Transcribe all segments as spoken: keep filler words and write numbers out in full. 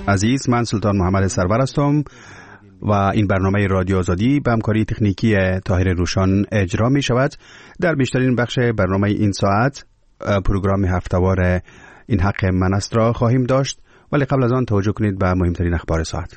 عزیز، من سلطان محمد سرور هستم و این برنامه رادیو آزادی به همکاری تکنیکی طاهر روشان اجرا می شود. در بیشترین بخش برنامه این ساعت پروگرام هفته‌وار این حق من است را خواهیم داشت، ولی قبل از آن توجه کنید به مهمترین اخبار ساعت.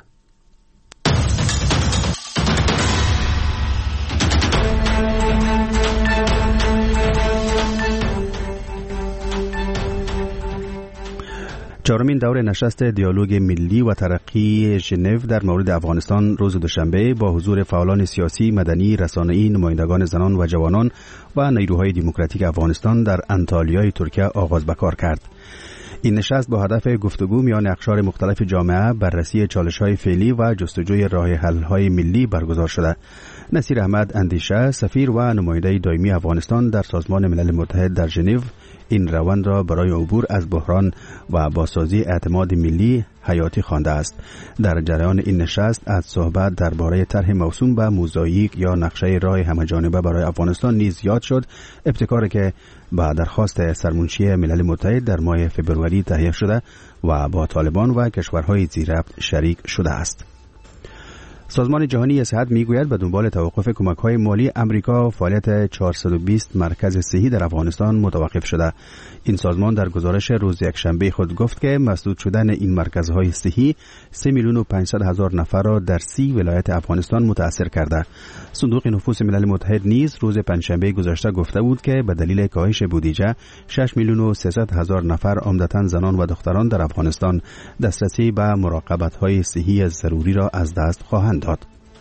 چهارمین دور نشست دیالوگ ملی و ترقی ژنو در مورد افغانستان روز دوشنبه با حضور فعالان سیاسی، مدنی، رسانه‌ای، نمایندگان زنان و جوانان و نیروهای دموکراتیک افغانستان در انطالیای ترکیه آغاز به کار کرد. این نشست با هدف گفتگو میان اقشار مختلف جامعه، بررسی چالش‌های فعلی و جستجوی راه حل‌های ملی برگزار شده. نصیر احمد اندیشه، سفیر و نماینده دائمی افغانستان در سازمان ملل متحد در ژنو، این روند را برای عبور از بحران و بازسازی اعتماد ملی حیاتی خوانده است. در جریان این نشست از صحبت درباره طرح موسوم به موزاییک یا نقشه راه همه‌جانبه برای افغانستان نیز یاد شد، ابتکاری که با درخواست سرمنشی ملل متحد در ماه فوریه تهیه شده و با طالبان و کشورهای زیرربط شریک شده است. سازمان جهانی صحت میگوید به دنبال توقف کمک‌های مالی امریکا فعالیت چهارصد و بیست مرکز صحی در افغانستان متوقف شده. این سازمان در گزارش روز یکشنبه خود گفت که مسدود شدن این مرکزهای صحی سه میلیون و پانصد هزار نفر را در سی ولایت افغانستان متاثر کرده. صندوق نفوس ملل متحد نیز روز پنجشنبه گذشته گفته بود که به دلیل کاهش بودجه شش میلیون و سیصد هزار نفر عمدتاً زنان و دختران در افغانستان دسترسی به مراقبت‌های صحی ضروری را از دست خواهند داد.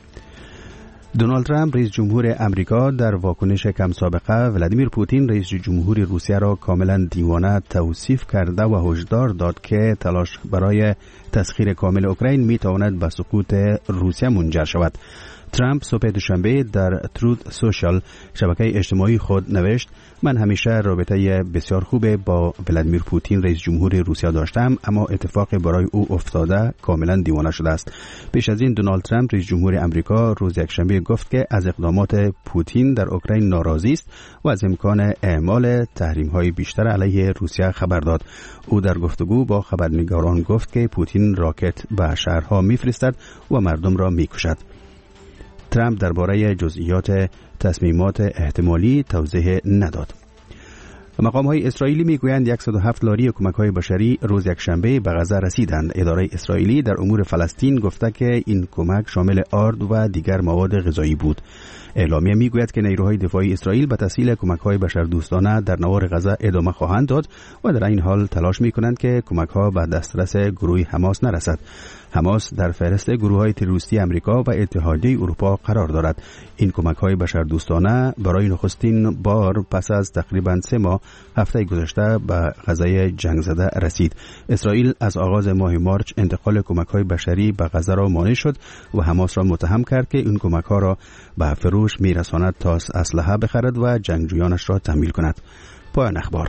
دونالد ترامپ رئیس جمهور امریکا در واکنش کم سابقه ولادیمیر پوتین رئیس جمهور روسیه را کاملا دیوانه توصیف کرده و هشدار داد که تلاش برای تسخیر کامل اوکراین می تواند به سقوط روسیه منجر شود. ترامپ صبح دوشنبه در ترود سوشال شبکه اجتماعی خود نوشت: من همیشه رابطه بسیار خوب با ولادیمیر پوتین رئیس جمهور روسیه داشتم، اما اتفاق برای او افتاده کاملا دیوانه شده است. پیش از این دونالد ترامپ رئیس جمهور امریکا روز یکشنبه گفت که از اقدامات پوتین در اوکراین ناراضی است و از امکان اعمال تحریم‌های بیشتر علیه روسیه خبر داد. او در گفتگو با خبرنگاران گفت که پوتین راکت به شهرها می‌فرستد و مردم را می‌کشد. ترامپ درباره جزئیات تصمیمات احتمالی توضیح نداد. مقام‌های اسرائیلی میگویند صد و هفت لاری کمک‌های بشری روز یکشنبه به غزه رسیدند. اداره اسرائیلی در امور فلسطین گفته که این کمک شامل آرد و دیگر مواد غذایی بود. اعلامیه میگوید که نیروهای دفاعی اسرائیل به تسهیل کمک‌های بشردوستانه در نوار غزه ادامه خواهند داد و در این حال تلاش می‌کنند که کمک‌ها به دسترس گروه حماس نرسد. حماس در فهرست گروه‌های تروریستی امریکا و اتحادیه اروپا قرار دارد. این کمک‌های بشردوستانه برای نخستین بار پس از تقریباً سه ماه هفته گذشته به غزه جنگ زده رسید. اسرائیل از آغاز ماه مارچ انتقال کمک‌های بشری به غزه را مانع شد و حماس را متهم کرد که این کمک‌ها را به فروش می‌رساند تا اسلحه بخرد و جنگجویانش را تحمیل کند. پایان اخبار.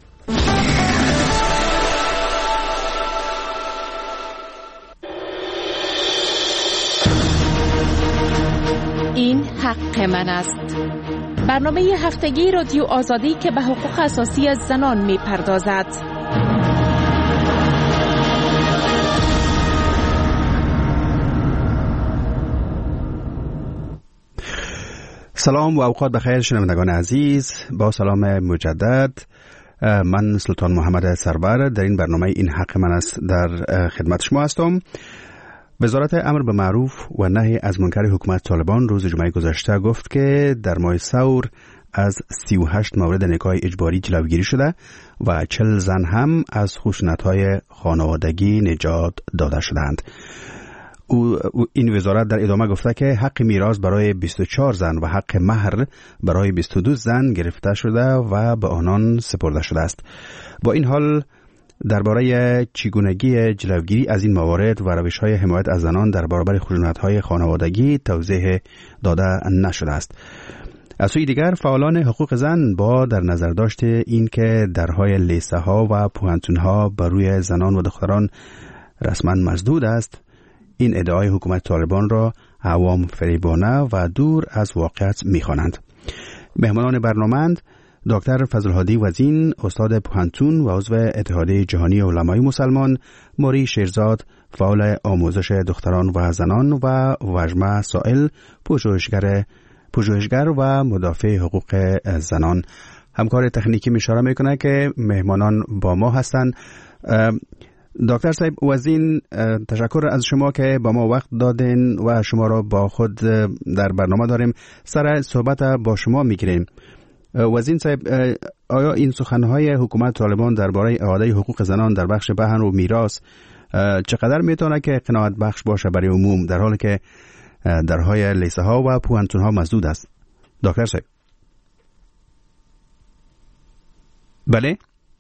این حق من است. برنامه هفتگی رادیو آزادی که به حقوق اساسی زنان می پردازد. سلام و اوقات بخیر شنوندگان عزیز. با سلام مجدد، من سلطان محمد سرور در این برنامه این حق من است در خدمت شما هستم. وزارت امر به معروف و نهی از منکر حکومت طالبان روز جمعه گذشته گفت که در ماه ثور از سی و هشت مورد نکاح اجباری جلوگیری شده و چهل زن هم از خشونت‌های خانوادگی نجات داده شدند. او این وزارت در ادامه گفته که حق میراث برای بیست و چهار زن و حق مهر برای بیست و دو زن گرفته شده و به آنان سپرده شده است. با این حال درباره چگونگی جلوگیری از این موارد و روش‌های حمایت از زنان در برابر خشونت‌های خانوادگی توضیح داده نشده است. از سوی دیگر فعالان حقوق زن با در نظر داشته این که درهای لیسه ها و پوهنتون ها بر روی زنان و دختران رسما مسدود است، این ادعای حکومت طالبان را عوام فریبانه و دور از واقعیت می‌خوانند. مهمانان برنامه‌اند دکتر فضل‌الهادی وزین، استاد پوهنتون و عضو اتحادیه جهانی علمای مسلمان، موری شیرزاد، فعال آموزش دختران و زنان و وژمه سائل، پژوهشگر پژوهشگر و مدافع حقوق زنان. همکار تکنیکی اشاره میکنه که مهمانان با ما هستند. دکتر صاحب وزین، تشکر از شما که با ما وقت دادین و شما را با خود در برنامه داریم. سر صحبت با شما میگیریم. وزین صاحب، آیا این سخنهای حکومت طالبان درباره اعاده حقوق زنان در بخش پهن و میراث چقدر میتونه که قناعت بخش باشه برای عموم، در حالی که درهای لیسه ها و پوهنتون ها مسدود است؟ دکتر صاحب. بله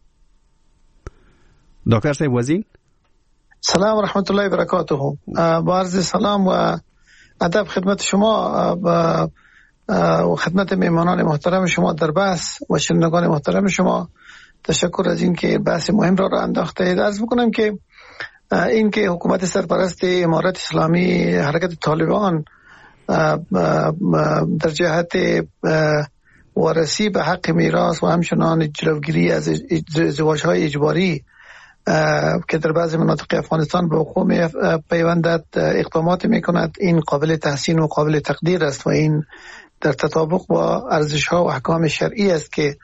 دکتر صاحب وزین. سلام و رحمت الله و برکاته. با عرض سلام و ادب خدمت شما و خدمت میهمانان محترم شما در بحث و شنوندگان محترم شما. تشکر از این که بحث مهم را را انداخته اید. عرض بکنم که این که حکومت سرپرست امارت اسلامی حرکت طالبان در جهت وارسی به حق میراث و همچنان جلوگیری از ازدواج‌های اجباری که در بعضی مناطق افغانستان به وقوع می پیوندد اقدامات می کند، این قابل تحسین و قابل تقدیر است و این در تطابق با ارزش‌ها و احکام شرعی است که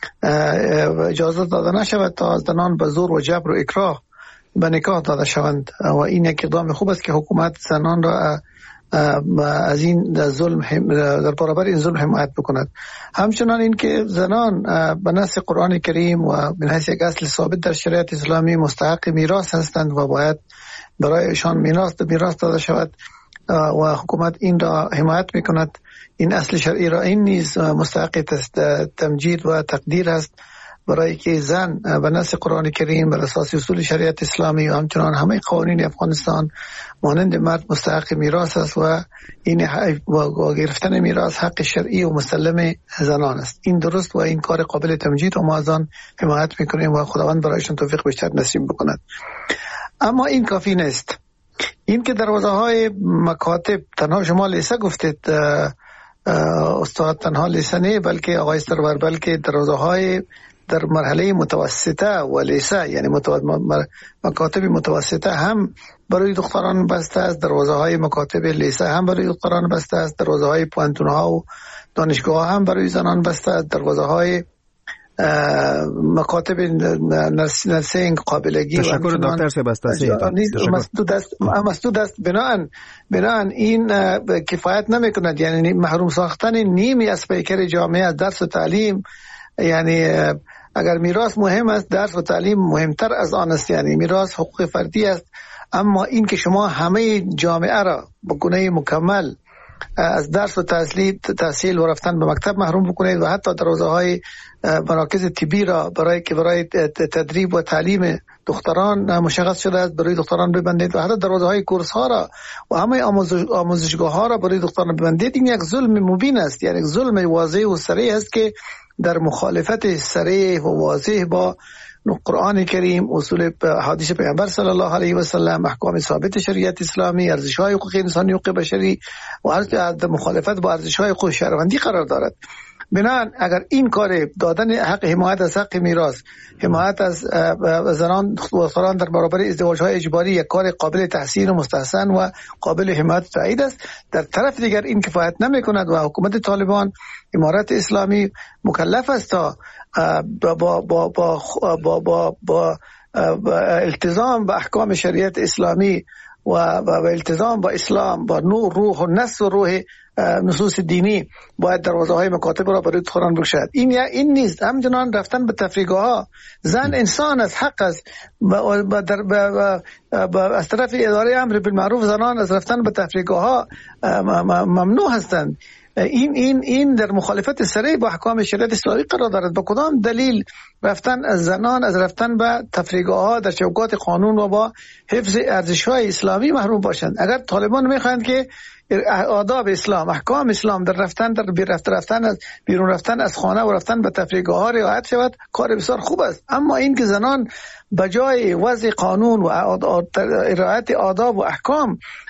اجازه داده نشود تا زنان به زور و جبر و اکراه به نکاح داده شوند و این یک اقدام خوب است که حکومت زنان را از این ظلم در برابر این ظلم حمایت بکند. همچنان این که زنان به نص قرآن کریم و من حیث یک اصل ثابت در شریعت اسلامی مستحق میراث هستند و باید برایشان میراث میراث داده شود و حکومت این را حمایت میکند. این اصل شرعی را این نیز مستحق تمجید و تقدیر است، برای که زن به نص قرآن کریم بر اساس اصول شریعت اسلامی و همچنان همه قوانین افغانستان مانند مرد مستحق میراث است و این و گرفتن میراث حق شرعی و مسلم زنان است. این درست و این کار قابل تمجید و ما از آن حمایت میکنیم و خداوند برایشان توفیق بیشتر نصیب بکند. اما این کافی نیست. این که دروازه های مکاتب، تنها شما لیسه گفتید استاد، تنها لیسه نه بلکه آقای سرور، بلکه دروازه های در مرحله متوسطه و لیسه یعنی مکاتب متوسطه هم برای دختران بسته است، دروازه های مکاتب لیسه هم برای دختران بسته است، دروازه های پوهنتون ها و دانشگاه هم برای زنان بسته است، دروازه های مکاتب نرسینگ قابلگی تشکر دکتر سباستاسی مسدود است مسدود است بناهن بناهن این کفایت نمی کند. یعنی محروم ساختن نیمی از پیکر جامعه از درس و تعلیم. یعنی اگر میراث مهم است، درس و تعلیم مهمتر از آن است. یعنی میراث حقوق فردی است، اما این که شما همه جامعه را به گونه مکمل از درس و تحصیل تحصیل و رفتن به مکتب محروم بکنید و حتی دروازه های مراکز طبی را برای که برای تدریب و تعلیم دختران مشخص شده است برای دختران ببندید و حتی دروازه های کورس ها را و همه آموزش آموزشگاه ها را برای دختران ببندید، این یک ظلم مبین است. یعنی یک ظلم واضح و صریح است که در مخالفت صریح و واضح با قرآن کریم، اصول حدیث پیامبر صلی الله علیه و سلم، احکام ثابت شریعت اسلامی، ارزش‌های حقوق انسانی و حقوق بشری و هر مخالفت با ارزش‌های حقوق شهروندی قرار دارد. بنابراین اگر این کار دادن حق حمایت از حق میراث، حمایت از زنان و دختران در برابر ازدواج‌های اجباری یک کار قابل تحسین و مستحسن و قابل حمایت تایید است، در طرف دیگر این کفایت نمی‌کند و حکومت طالبان امارت اسلامی مکلف است تا با با با با با با, با, با التزام به احکام شریعت اسلامی و با التزام با اسلام، با نور روح و نص و روح نصوص دینی باید دروازه های مکاتب را برای دختران بگشاید. این یا این نیست. همچنان رفتن به تفریقه ها، زن انسان از حق است از طرف اداره امر بالمعروف، زنان از رفتن به تفریقه ها ممنوع هستند. این این این در مخالفت صریح با احکام شریعت اسلامی قرار دارد. با کدام دلیل رفتن از زنان از رفتن به تفریقه ها در چوکات قانون و با حفظ ارزش‌های اسلامی محروم باشند؟ اگر طالبان میخواهند که آداب اسلام، احکام اسلام در رفتن در بیر رفتن رفتن از بیرون رفتن از خانه و رفتن به تفریقه ها رعایت شود، کار بسیار خوب است. اما این که زنان بجای وضع قانون و رعایت آداب و احکام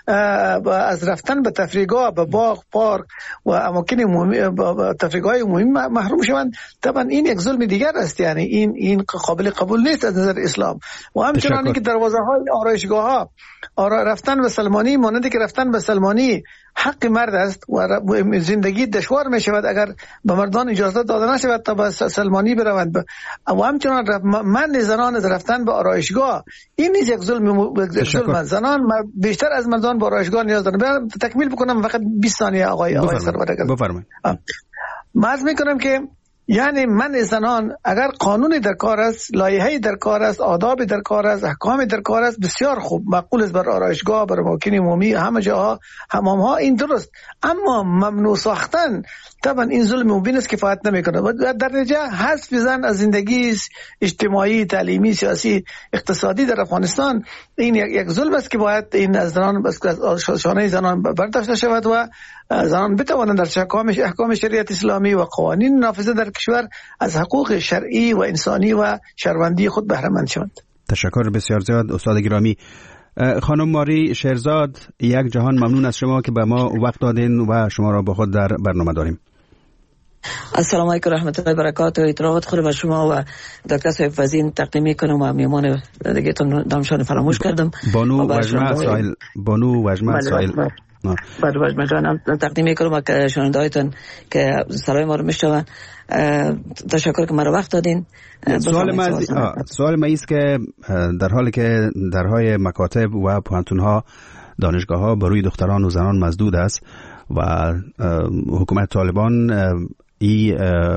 از رفتن به تفریحگاه، به باغ، پارک و اماکن عمومی، تفریحگاه عمومی محروم شوند، طبعا این یک ظلم دیگر است. یعنی این این قابل قبول نیست از نظر اسلام. و همچنان که دروازه های آرایشگاه ها آرا رفتن به سلمانی، مانند که رفتن به سلمانی حق مرد است و زندگی دشوار می شود اگر به مردان اجازه داده نشود تا به سلمانی بروند. و همچنان من زنان از رفتن به آرایشگاه، این نیز یک ظلم ظلم. زنان بیشتر از مردان به آرایشگاه نیاز دارند. تکمیل بکنم فقط بیست ثانیه آقای آقای سرور. بفرمایید. عرض میکنم که یعنی من زنان اگر قانونی در کار است، لایحه‌ای در کار است، آداب در کار است، احکام در کار است، بسیار خوب، مقبول است. بر آرایشگاه، بر اماکن عمومی، همه جاها، حمام ها، این درست. اما ممنوع ساختن طبعا این ظلم مبین است، کفایت نمیکنه. و در نتیجه حذف زن از زندگی اجتماعی، تعلیمی، سیاسی، اقتصادی در افغانستان این یک ظلم است که باید این از زنان از شانه زنان برداشته شود و زنان بتوانند در احکام احکام شریعت اسلامی و قوانین نافذه در کشور از حقوق شرعی و انسانی و شهروندی خود بهره مند شوند. تشکر بسیار زیاد استاد گرامی. خانم ماری شیرزاد، یک جهان ممنون از شما که به ما وقت دادین و شما را با خود در برنامه داریم. السلام علیکم و رحمت الله و برکاته. اطلاعات خود به شما و دکتر صاحب وزین تقدیم میکنم و میمان دیگه تون دامشان فراموش کردم. بانو وجمه سائل بانو وجمه سائل بعد وجمه جانم تقدیم میکنم که شنونده هایتون که صدای ما رو میشنون. تشکر که مرا وقت دادین. سوال ما سوال ما است که در حالی که درهای مکاتب و پوهنتون ها، دانشگاه ها بر روی دختران و زنان مسدود است و حکومت طالبان ای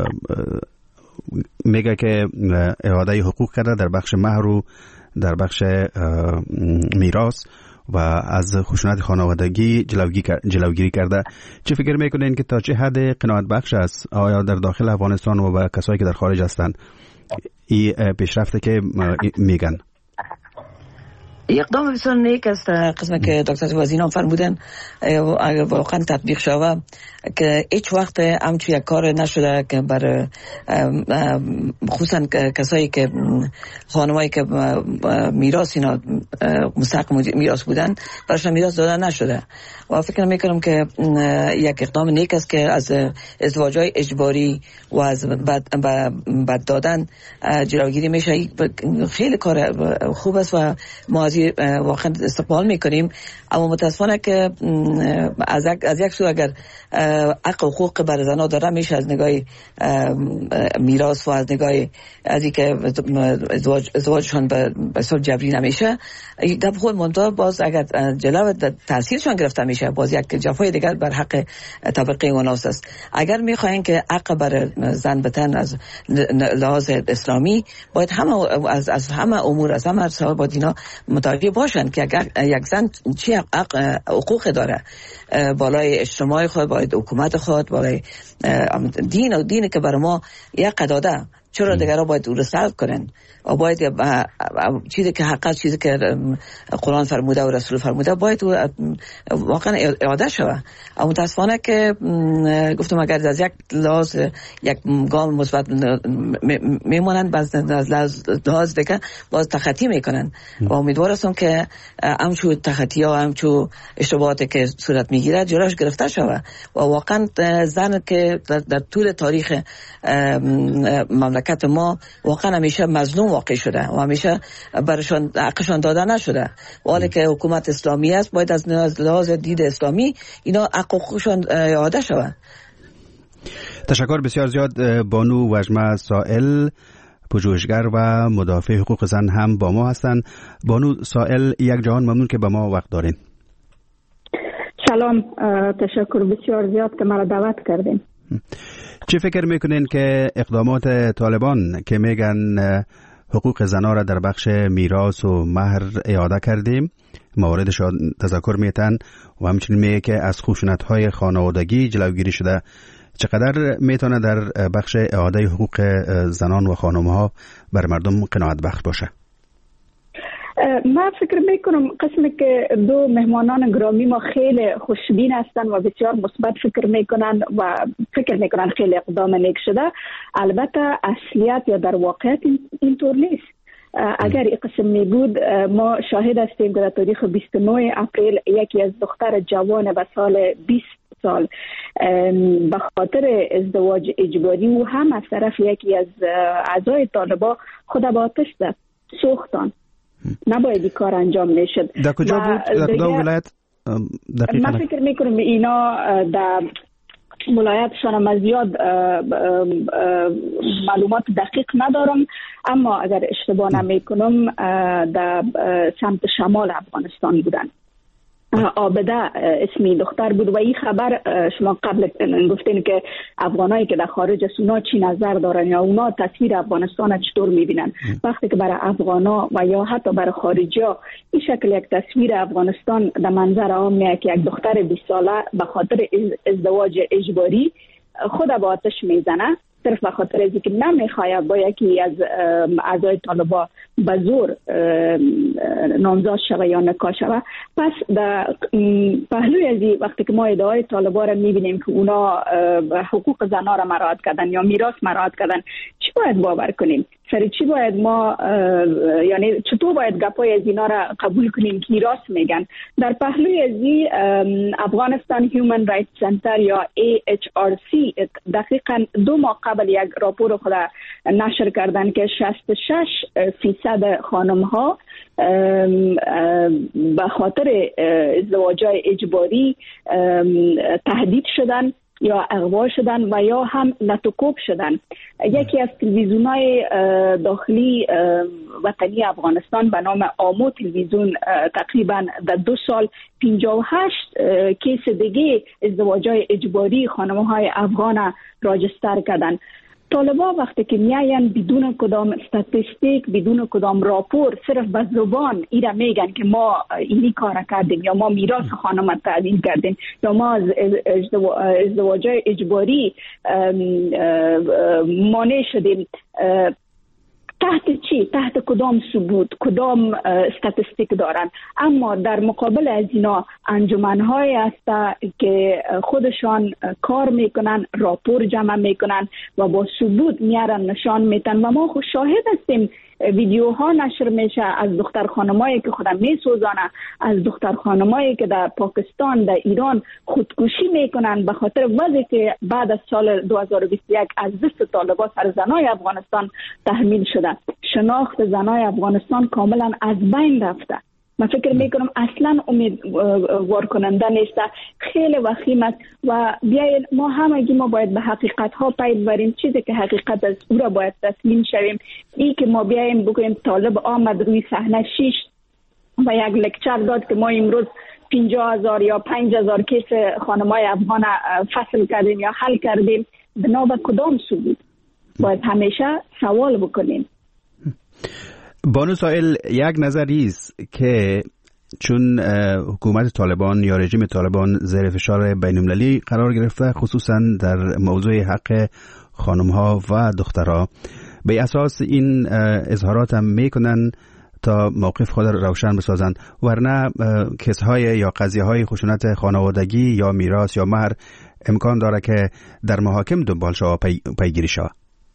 میگه که اعاده حقوق کرده در بخش مهر و در بخش میراث و از خشونت خانوادگی جلوگیری کرده، چه فکر میکنین که تا چه حد قناعت بخش است؟ آیا در داخل افغانستان و با کسایی که در خارج هستند این پیشرفته که میگن؟ اقدام بسیار نیک است. قسمت که دکتر وزین هم فرمودن اگر واقعا تطبیق شود که هیچ وقت همچون یک کار نشده که بر خصوصا کسایی که خانمایی که میراث اینا مستحق میراث بودن براشون میراث دادن نشده. و فکر میکنم که یک اقدام نیک است که از ازدواج‌های اجباری و از بد, بد دادن جلوگیری میشه. خیلی کار خوب است و ما واقعا استقبال میکنیم. اما متاسفانه که از از یک سو اگر حق و حقوق بر زنها داره میشه از نگاه میراث و از نگاه از اینکه ازدواج ازدواجشون به صورت جبری نمیشه، گپ خود منتها باز اگر جلو تاثیرشون گرفته میشه باز یک جفای دیگر بر حق طبقه اوناس است. اگر میخواین که حق بر زن بتن از لحاظ اسلامی باید همه از از همه امور از همه سوال با دینا متوجه باشن که اگر یک زن چی حقوق داره بالای اجتماع خود، باید حکومت خود، بالای دین و دینی که برای ما یک قداده، چرا دیگرها باید او رو سلب کنن و باید چیزی که حق است، چیزی که قرآن فرموده و رسول فرموده باید واقعا اعاده شود. اما متاسفانه که گفتم اگر از یک لحاظ یک گام مثبت میمونن باز از لحاظ دیگه باز تخطی میکنن و امیدوار هستم که همچون تخطی ها همچون اشتباهاتی که صورت میگیره جلوش گرفته شود و واقعا زن که در طول تاریخ مملکت ما واقعا همیشه مظلوم واقع شده و همیشه برشان حقشان داده نشده. ولی که حکومت اسلامی است باید از لحاظ دید اسلامی اینا حقوقشان اعاده شود. تشکر بسیار زیاد. بانو وجمه سائل، پژوهشگر و مدافع حقوق زن هم با ما هستند. بانو سائل، یک جهان ممنون که با ما وقت دارین. سلام، تشکر بسیار زیاد که مرا دعوت کردین. چه فکر میکنین که اقدامات طالبان که میگن حقوق زنها را در بخش میراث و مهر اعاده کردیم، مواردش تذکر میتن و همچنین میگه که از خشونت‌های خانوادگی جلوگیری شده، چقدر میتونه در بخش اعاده حقوق زنان و خانم‌ها بر مردم قناعت بخش باشه؟ من فکر میکنم قسمی که دو مهمانان گرامی ما خیلی خوشبین هستند و بسیار مثبت فکر میکنن و فکر میکنن خیلی اقدام نیک شده. البته اصلیت یا در واقعیت اینطور نیست. اگر این قسم می بود ما شاهد هستیم که در تاریخ بیست و نه اپریل یکی از دختر جوان به سال بیست سال به خاطر ازدواج اجباری و هم از طرف یکی از اعضای طالبان خود به آتش زد، سوختان. نباید این کار انجام میشد. در کجا بود؟ در کدام ولایت؟ من فکر میکنم اینا در ولایتشان ما زیاد معلومات دقیق ندارم، اما اگر اشتباه نمیکنم در سمت شمال افغانستان بودن. آبده اسمی دختر بود و این خبر شما قبل گفتین که افغانایی که در خارج از اونا چی نظر دارن یا اونا تصویر افغانستان چطور میبینن. وقتی که برای افغانا و یا حتی برای خارجی ها این شکل یک تصویر افغانستان در منظر عام میاد که یک دختر بیست ساله به خاطر ازدواج اجباری خود به آتش میزنه، صرف به خاطر از اینکه نمیخواد با یکی از اعضای طالبان به زور نامزد شوه یا نکاح شوه. پس در پهلوی از این وقتی که ما ادعای طالبان را میبینیم که اونا حقوق زنها را مراعات کردن یا میراث مراعات کردن، چی باید باور کنیم؟ سر چی باید ما یعنی چطور باید گپای از اینا را قبول کنیم که راست میگن؟ در پهلوی از این افغانستان هیومن رایت سنتر یا ای اچ آر سی دقیقاً دو ماه قبل یک راپور خود نشر کردن که شصت و شش فیصد خانم ها به خاطر ازدواج‌های اجباری تهدید شدن یا اغوا شدن و یا هم لطوکوب شدن. یکی از تلویزیون‌های داخلی وطنی افغانستان به نام آمو تلویزیون تقریبا در دو سال پنجاه و هشت کیس دیگه ازدواج‌های اجباری خانم‌های افغان راجستر کردن. طالبان وقتی که میاین بدون کدام استاتستیک، بدون کدام راپور، صرف به زبان ایره میگن که ما اینی کار کردیم یا ما میراث خانم تعدیل کردیم یا ما از ازدواج اجباری مانع شدیم، تحت چی؟ تحت کدام ثبوت، کدام استاتستیک دارن؟ اما در مقابل از اینا انجمن‌های هست که خودشان کار میکنن، راپور جمع میکنن و با ثبوت میارن نشان میتن و ما خود شاهد هستیم. ویدیوها نشر میشه از دختر خانمایی که خودم میسوزانه، از دختر خانمایی که در پاکستان، در ایران خودکشی میکنن به خاطر وضعی که بعد از سال دو هزار و بیست و یک از دست طالبان سر زنای افغانستان تحمیل شده. شناخت زنای افغانستان کاملا از بین رفته. من فکر میکنم اصلا امیدوار کننده نیست، خیلی وخیم است و بیاید ما همگی ما باید به حقیقت ها پی ببریم. چیزی که حقیقت است او را باید تسلیم شویم. این که ما بیایم بگوییم طالب آمد روی صحنه شیش و یک لکچر داد که ما امروز پنجاه هزار یا پنج هزار کیس خانمای افغان فصل کردیم یا حل کردیم، بنا به کدام ثبوت؟ باید همیشه سوال بکنیم. بانو سائل، یک نظری است که چون حکومت طالبان یا رژیم طالبان زیر فشار بین‌المللی قرار گرفته، خصوصا در موضوع حق خانم‌ها و دخترها، به اساس این اظهارات هم میکنن تا موقف خود را روشن بسازند، ورنه کیس‌های یا قضیه‌های خشونت خانوادگی یا میراث یا مهر امکان داره که در محاکم دنبال شود، پی، پیگیری شود.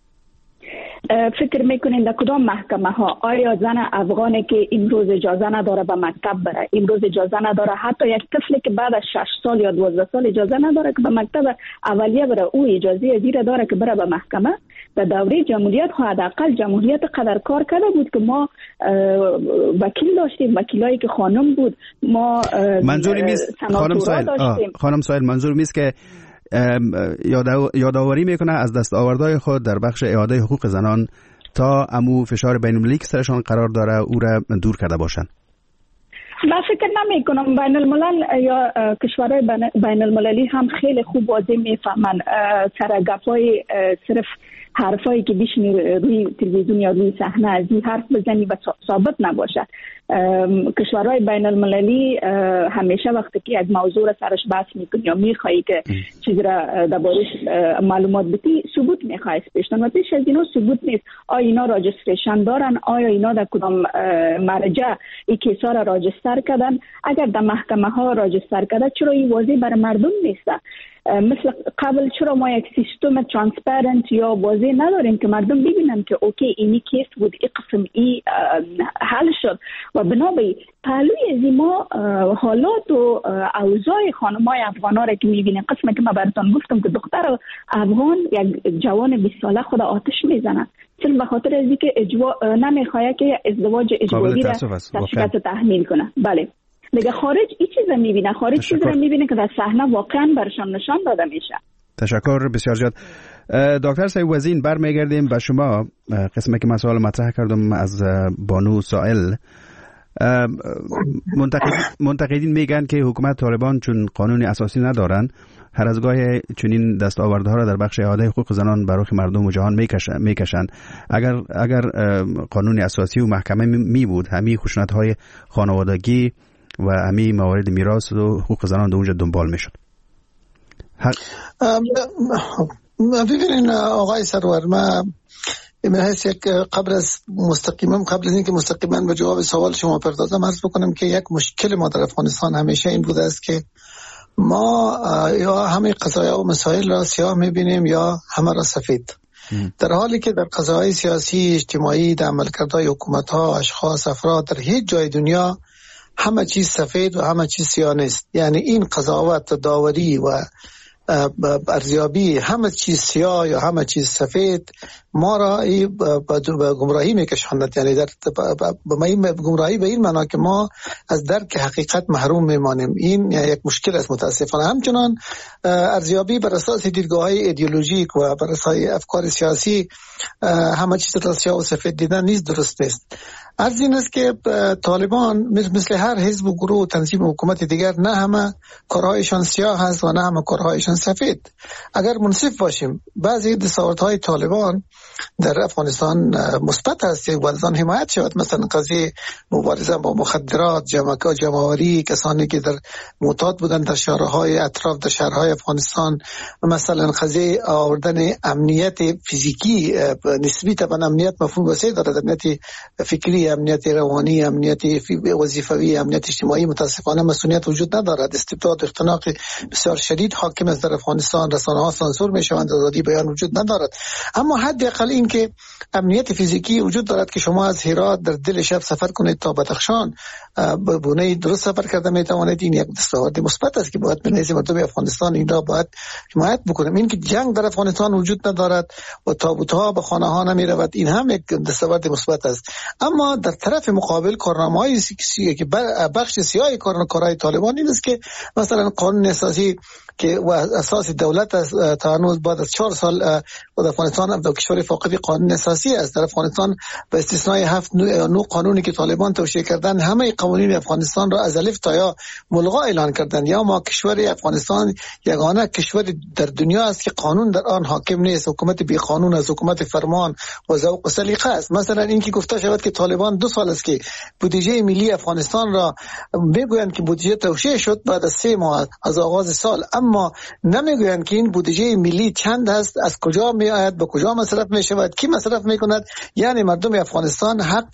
فکر میکنین در کدام محکمه ها؟ آیا زن افغانی که امروز اجازه نداره به مکتب بره، امروز اجازه نداره، حتی یک طفلی که بعد از شش سال یا دوازده سال اجازه نداره که به مکتب اولیه بره، او اجازه زیر داره که بره به محکمه؟ در دوره جمهوریت ها حداقل جمهوریت قدر کار کرده بود که ما وکیل داشتیم، وکیلایی که خانم بود، ما منظوری نیست خانم سائل، خانم سائل منظور نیست که یادآوری میکنه از دستاوردهای خود در بخش اعاده حقوق زنان تا امو فشار بین‌المللی که سرشان قرار داره او را دور کرده باشند. من فکر نمی کنم بین الملل یا کشورهای بین المللی هم خیلی خوب واضح میفهمن سرگفای صرف حرفایی که بیشنی روی تلویزیون یا روی صحنه از این حرف بزنی و ثابت نباشه. کشورهای بین المللی همیشه وقتی که یک موضوع را سرش بحث میکنی یا میخوایی که چیز را دربارش معلومات بدی، ثبوت میخوای پیشتن و پیش از اینا ثبوت نیست. آیا اینا راجستریشن دارن؟ آیا اینا در کدام مرجع این کیسا را راجستر کردن؟ اگر در محکمه ها راجستر کرده، چرا این واضح برای مردم نیست؟ مثل قبل چرا ما یک سیستم ترانسپرنت یا واضح نداریم که مردم ببینن که اوکی اینی کیس بود، این قسم ای حل شد و بنابراین پهلوی از ما حالات و اوضاع خانمای افغانا را که میبینیم، قسمی که من براتون گفتم که دختر افغان یک جوان بیست ساله خود آتش میزنه صرف به خاطر از اینکه اجوا نمیخواد که ازدواج اجباری را تشکیل تحمیل کنه. بله دیگه خارج این چیزا میبینه، خارج چیزا رو میبینه که در صحنه واقعا برشان نشان داده میشه. تشکر بسیار زیاد. دکتر سعید وزین، برمیگردیم به شما. قسمی که من سوال مطرح کردم از بانو سائل، منتقدین میگن که حکومت طالبان چون قانون اساسی ندارن، هر از گاهی چنین دستاوردها را در بخش اعاده حقوق زنان بر رخ مردم و جهان میکشند. اگر اگر قانون اساسی و محکمه می بود، همین خشونت‌های خانوادگی و همین موارد میراث و حقوق زنان در اونجا دنبال میشد. ببینین آقای سرور، ما من حیث یک قبل از مستقیما قبل از اینکه مستقیما به جواب سوال شما پردازم عرض بکنم که یک مشکل ما در افغانستان همیشه این بوده است که ما یا همه قضایا و مسائل را سیاه میبینیم یا همه را سفید، در حالی که در قضاهای سیاسی اجتماعی در عملکردهای حکومت‌ها، اشخاص، افراد در هیچ جای دنیا همه چیز سفید و همه چیز سیاه نیست. یعنی این قضاوت، داوری و ارزیابی همه چیز سیاه یا همه چیز سفید ما را به گمراهی میکشاند. یعنی در به گمراهی به این معنا که ما از درک حقیقت محروم میمانیم. این یک مشکل است متاسفانه. همچنان ارزیابی بر اساس دیدگاه‌های ایدئولوژیک و بر اساس افکار سیاسی همه چیز را سیاه و سفید دیدن نیز درست است. عرض این است که طالبان مثل هر حزب و گروه و تنظیم حکومت دیگر نه همه کارهایشان سیاه هست و نه همه کارهایشان سفید. اگر منصف باشیم، بعضی دستاوردهای طالبان در افغانستان مثبت است که باید حمایت شود. مثلا قضیه مبارزه با مخدرات، جمع‌ها جمع‌آوری کسانی که در معتاد بودند در شهرهای اطراف در شهرهای افغانستان، مثلا قضیه آوردن امنیت فیزیکی نسبی تا امنیت مفهوم وسیع دارد، امنیت فکری، امنیت روانی، امنیت وظیفوی، امنیت اجتماعی. متاسفانه مسئولیت وجود ندارد. استبداد، اختناق بسیار شدید حاکم است در افغانستان، رسانه‌ها سانسور میشوند، آزادی بیان وجود ندارد. اما حداقل این که امنیت فیزیکی وجود دارد که شما از هرات در دل شب سفر کنید تا بدخشان به گونه درست سفر کرده میتوانید. این یک دستاورد مثبت است که باید به نزد مردم افغانستان این را باید حمایت بکنیم. این که جنگ در افغانستان وجود ندارد و تابوت‌ها به خانه‌ها نمیرود، این هم یک دستاورد مثبت است. اما در طرف مقابل کارنامه‌های که بخش سیاه کارهای طالبان این است که مثلا قانون اساسی که و اساس دولت است تا هنوز بعد از چهار سال در افغانستان در کشور فاقد قانون اساسی است. در افغانستان به استثنای هفت نو قانونی که طالبان توشیح کردن، همه قوانین افغانستان را از الف تا یا ملغا اعلان کردند. یا ما کشور افغانستان یگانه کشور در دنیا است که قانون در آن حاکم نیست، حکومت بی قانون از حکومت فرمان و ذوق و سلیقه است. مثلا این که گفته شود که طالبان دو سال است که بودجه ملی افغانستان را میگویند که بودجه توشیح شد بعد از سه ماه از آغاز سال، اما نمیگویند که این بودجه ملی چند است، از کجا میآید، به کجا مصرف میشود، کی مصرف میکند. یعنی مردم افغانستان حق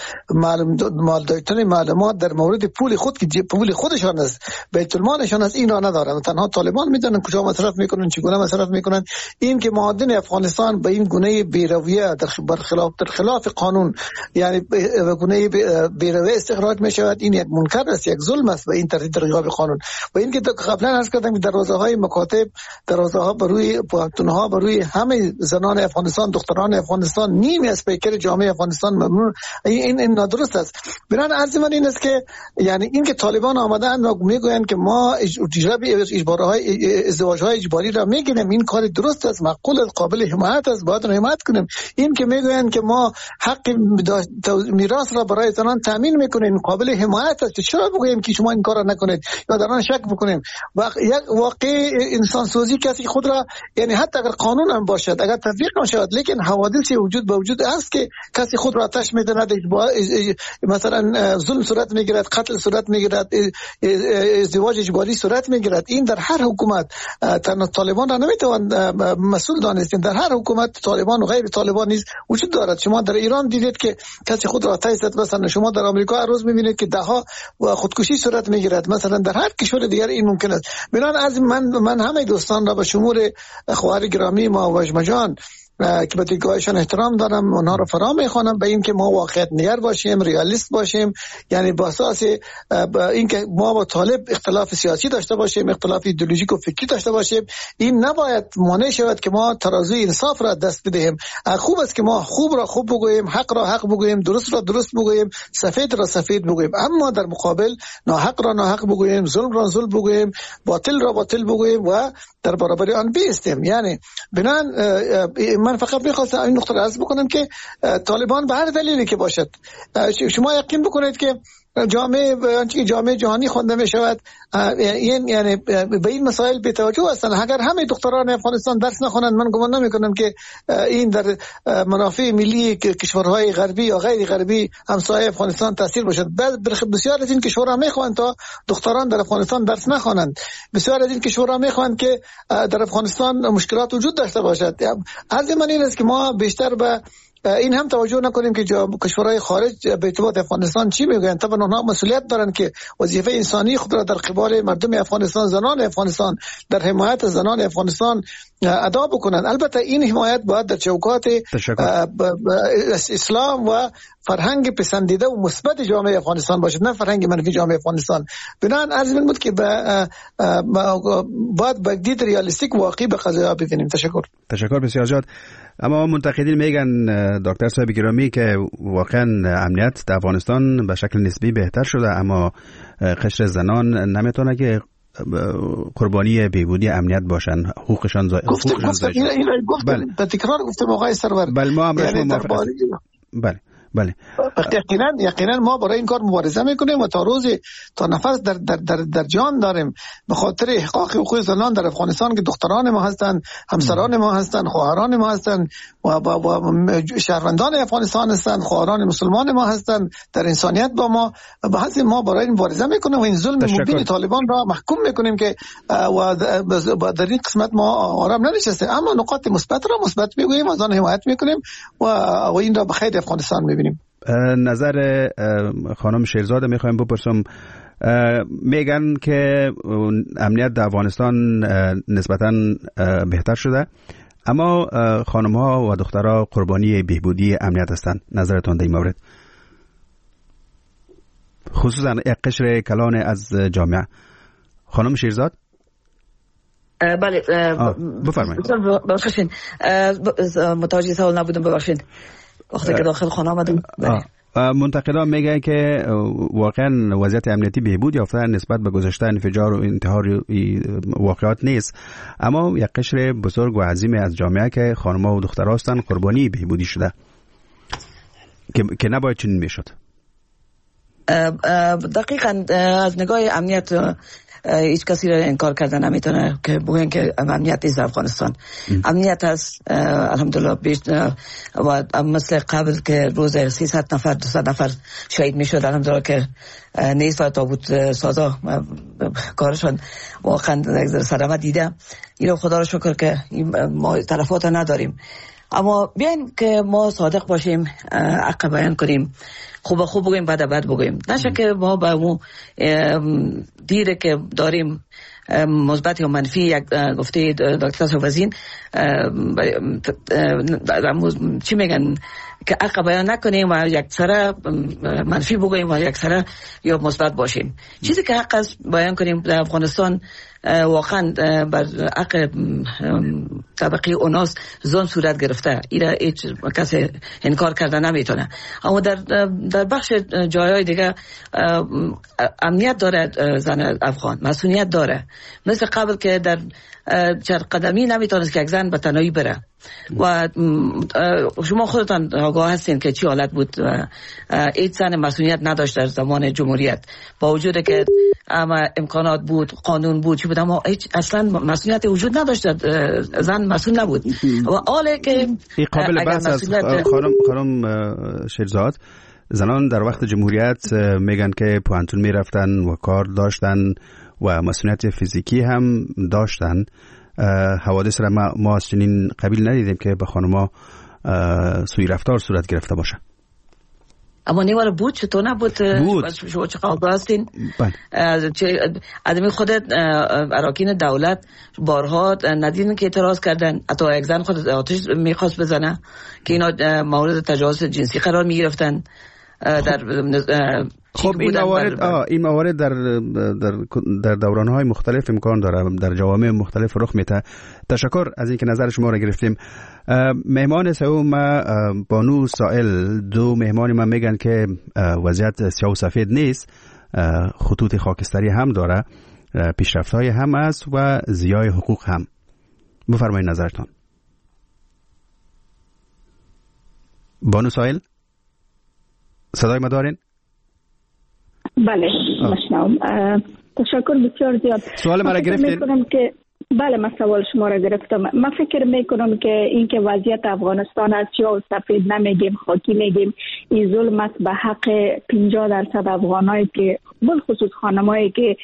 مال داشتن معلومات در مورد پول خود که پول خودشان است، بیت المالشان است، این را ندارند. تنها طالبان میدونن کجا مصرف میکنن، چگونه مصرف میکنن. این که معادن افغانستان به این گونه بی‌رویه در برخلاف در خلاف قانون، یعنی به گونه بی‌رویه استخراج میشود، این یک منکر است، یک ظلم است به این ترتیب در غیاب قانون. و این که قبلا عرض کردم که دروازه‌های مکاتب، دروازه‌ها بر روی پوهنتون‌ها، بر روی همه زنان افغانستان، دختران افغانستان، نیمی از پیکر جامعه افغانستان ممنون. این این نادرست است. برای عرض من این است که یعنی این که طالبان آمدن و میگویند که ما اجرای اجبارهای ازدواج‌های اجباری را میگیریم، این کار درست است، معقول است، قابل حمایت است، باید حمایت کنیم. این که میگویند که ما حق میراث را برای زنان تامین میکنیم، قابل حمایت است. چرا بگوییم که شما این کار را نکنید یا در آن شک بکنیم؟ و یک واقع انسان سوزی کسی خود را، یعنی حتی اگر قانون هم باشد، اگر تطبیق هم شود، لیکن حوادثی وجود به وجود است که کسی خود را آتش می‌زند، مثلا ظلم صورت میگیرد، قتل صورت میگیرد، ازدواج اجباری صورت میگیرد. این در هر حکومت، تنها طالبان را نمیتوان مسئول دانست، در هر حکومت طالبان و غیر طالبان نیز وجود دارد. شما در ایران دیدید که کسی خود را آتش زد، مثلا شما در آمریکا هر روز میبینید که ده ها خودکشی صورت میگیرد، مثلا در هر کشور دیگر این ممکن است. بنابراین بعضی من من همه دوستان را به شمول خواهر گرامی ما وژمه جان که به دیدگاهشان احترام دارم، اونها رو فرا میخوانم به این که ما واقعیت نگر باشیم، ریالیست باشیم، یعنی با اساس این که ما با طالب اختلاف سیاسی داشته باشیم، اختلاف ایدئولوژیک و فکری داشته باشیم، این نباید مانع شود که ما ترازوی انصاف را دست بدهیم. خوب است که ما خوب را خوب بگوییم، حق را حق بگوییم، درست را درست بگوییم، سفید را سفید بگوییم، اما در مقابل ناحق را ناحق بگوییم، ظلم را ظلم بگوییم، باطل را باطل بگوییم و در برابر آن بیستیم. یعنی بنان من فقط میخواستم این نقطه را عرض بکنم که طالبان به هر دلیلی که باشد، شما یقین بکنید که جامعه که جامعه جهانی خوانده می شود، این یعنی به این مسائل بی توجه هستند. اگر همه دختران افغانستان درس نخوانند، من گمان نمی کنم که این در منافع ملی کشورهای غربی یا غیر غربی همسایه افغانستان تاثیر باشد. بسیار از این کشورها میخوان تا دختران در افغانستان درس نخوانند، بسیار از این کشورها میخوان که در افغانستان مشکلات وجود داشته باشد. عرض من این است که ما بیشتر به این هم توجه نکنیم که کشورهای خارج به ارتباط افغانستان چی میگن. طبعا اونها مسئولیت دارن که وظیفه انسانی خود را در قبال مردم افغانستان، زنان افغانستان، در حمایت زنان افغانستان ادا بکنن. البته این حمایت باید در چوکات اسلام و فرهنگ پسندیده و مثبت جامعه افغانستان باشد، نه فرهنگ منفی جامعه افغانستان. بنابراین عرض من بود که باید با دید ریالیستیک واقعی به قضیه ببینیم. تشکر. تشکر بسیار زیاد. اما منتقدین میگن دکتر صاحب گرامی که واقعا امنیت در افغانستان به شکل نسبی بهتر شده، اما قشر زنان نمیتونه که قربانی بهبودی امنیت باشن، حقوقشان زای حقوقشان زای این این گفتم به تکرار گفتم آقای سرور. بله ما هم یعنی موافق هستیم. بله بله یقینا یقینا ما برای این کار مبارزه میکنیم و تا روزی تا نفس در در در, در جان داریم به خاطر احقاق حقوق زنان در افغانستان که دختران ما هستند، همسران ما هستند، خواهران ما هستند و, و, و شهروندان افغانستان هستند، خواهران مسلمان ما هستند، در انسانیت با ما به حسب ما برای این مبارزه میکنیم و این ظلم مبین طالبان را محکوم میکنیم که و در این قسمت ما آرام ننشسته، اما نقاط مثبت را مثبت میگوییم، از آن حمایت میکنیم و, و این را به خیر افغانستان میبینیم. نظر خانم شیرزاده میخوایم بپرسم. میگن که امنیت در افغانستان نسبتاً بهتر شده، اما خانم ها و دخترها قربانی بهبودی امنیت هستند. نظرتون در این مورد، خصوصا قشر کلان از جامعه؟ خانم شیرزاد. بله بفرمایید. ببخشید متوجه سوال نبودم، ببخشید وقتی که داخل خانه آمدم. منتقدان میگن که واقعا وضعیت امنیتی بهبود یافته نسبت به گذشته انفجار و انتحار واقعات نیست، اما یک قشر بزرگ و عظیم از جامعه که خانم‌ها و دخترها هستند قربانی بهبودی شده که که نباید چنین میشد. دقیقاً از نگاه امنیت هیچ کسی را انکار کردن نمیتونه که بگن که امنیت نیست در افغانستان. امنیت هست الحمدلله بیشتر و مثل قبل که روز سیصد نفر دویست نفر شهید میشد الحمدلله که نیست و تابوت سازا کارشون واقعا صدمه دیده. اینو خدا رو شکر که ما تلفات نداریم، اما بیاین که ما صادق باشیم، حق بیان کنیم، خوب خوب بگویم بعد بعد بگویم. نشه که ما با مو دیره که داریم مثبت یا منفی یک گفته دکتر صاحب چی میگن که حق بیان نکنیم و یک سره منفی بگویم و یک سره یا مثبت باشیم. چیزی که حق است بیان کنیم در افغانستان واقعا بر حق طبقه اوناس ظلم صورت گرفته، اینا هیچ کسی انکار کردن نمیتونه، اما در در بخش جایهای دیگه امنیت داره زن افغان، مسئولیت داره، مثل قبل که در چند قدمی نمیتونست که یک زن به تنهایی بره و شما خودتان آگاه هستین که چی حالت بود. هیچ زن مسئولیت نداشت در زمان جمهوریت، با وجود که اما امکانات بود، قانون بود، چی بود، اما هیچ اصلا مسئولیت وجود نداشت، زن مسئول نبود. و حالا که قابل بحث از خانم خانم شیرزاد، زنان در وقت جمهوریت میگن که پوانتون میرفتن و کار داشتن و مسئولیت فیزیکی هم داشتن. حوادث را ما, ما از چنین قبیل ندیدیم که به خانم‌ها سوی رفتار صورت گرفته باشه. اما نیوال بود چطور نبود؟ بود. شما چه قابل هستین؟ آدمی خودت اراکین دولت بارها ندیدن که اعتراض کردن، حتی یک زن خود آتش میخواست بزنه که اینا مورد تجاوز جنسی قرار میگرفتن در خب این موارد آه این موارد در در در دوران‌های مختلف امکان داره، در جوامع مختلف رخ میده. تشکر از اینکه نظر شما را گرفتیم. مهمان سوم بانو سائل، دو مهمان ما میگن که وضعیت سیاه و سفید نیست، خطوط خاکستری هم داره، پیشرفت‌های هم است و ضیاع حقوق هم. بفرمایید نظرتان. بانو سائل صدای ما دارین؟ بله مشنوم. تشکر بسیار زیاد. سوال مرا گرفتین؟ که بله من سوال شما را گرفتم. من فکر میکنم که این که وضعیت افغانستان از سیاه و سفید نمیگیم، خاکی میگیم، این ظلم است به حق پنجاه درصد افغانایی که بالخصوص خانمایی که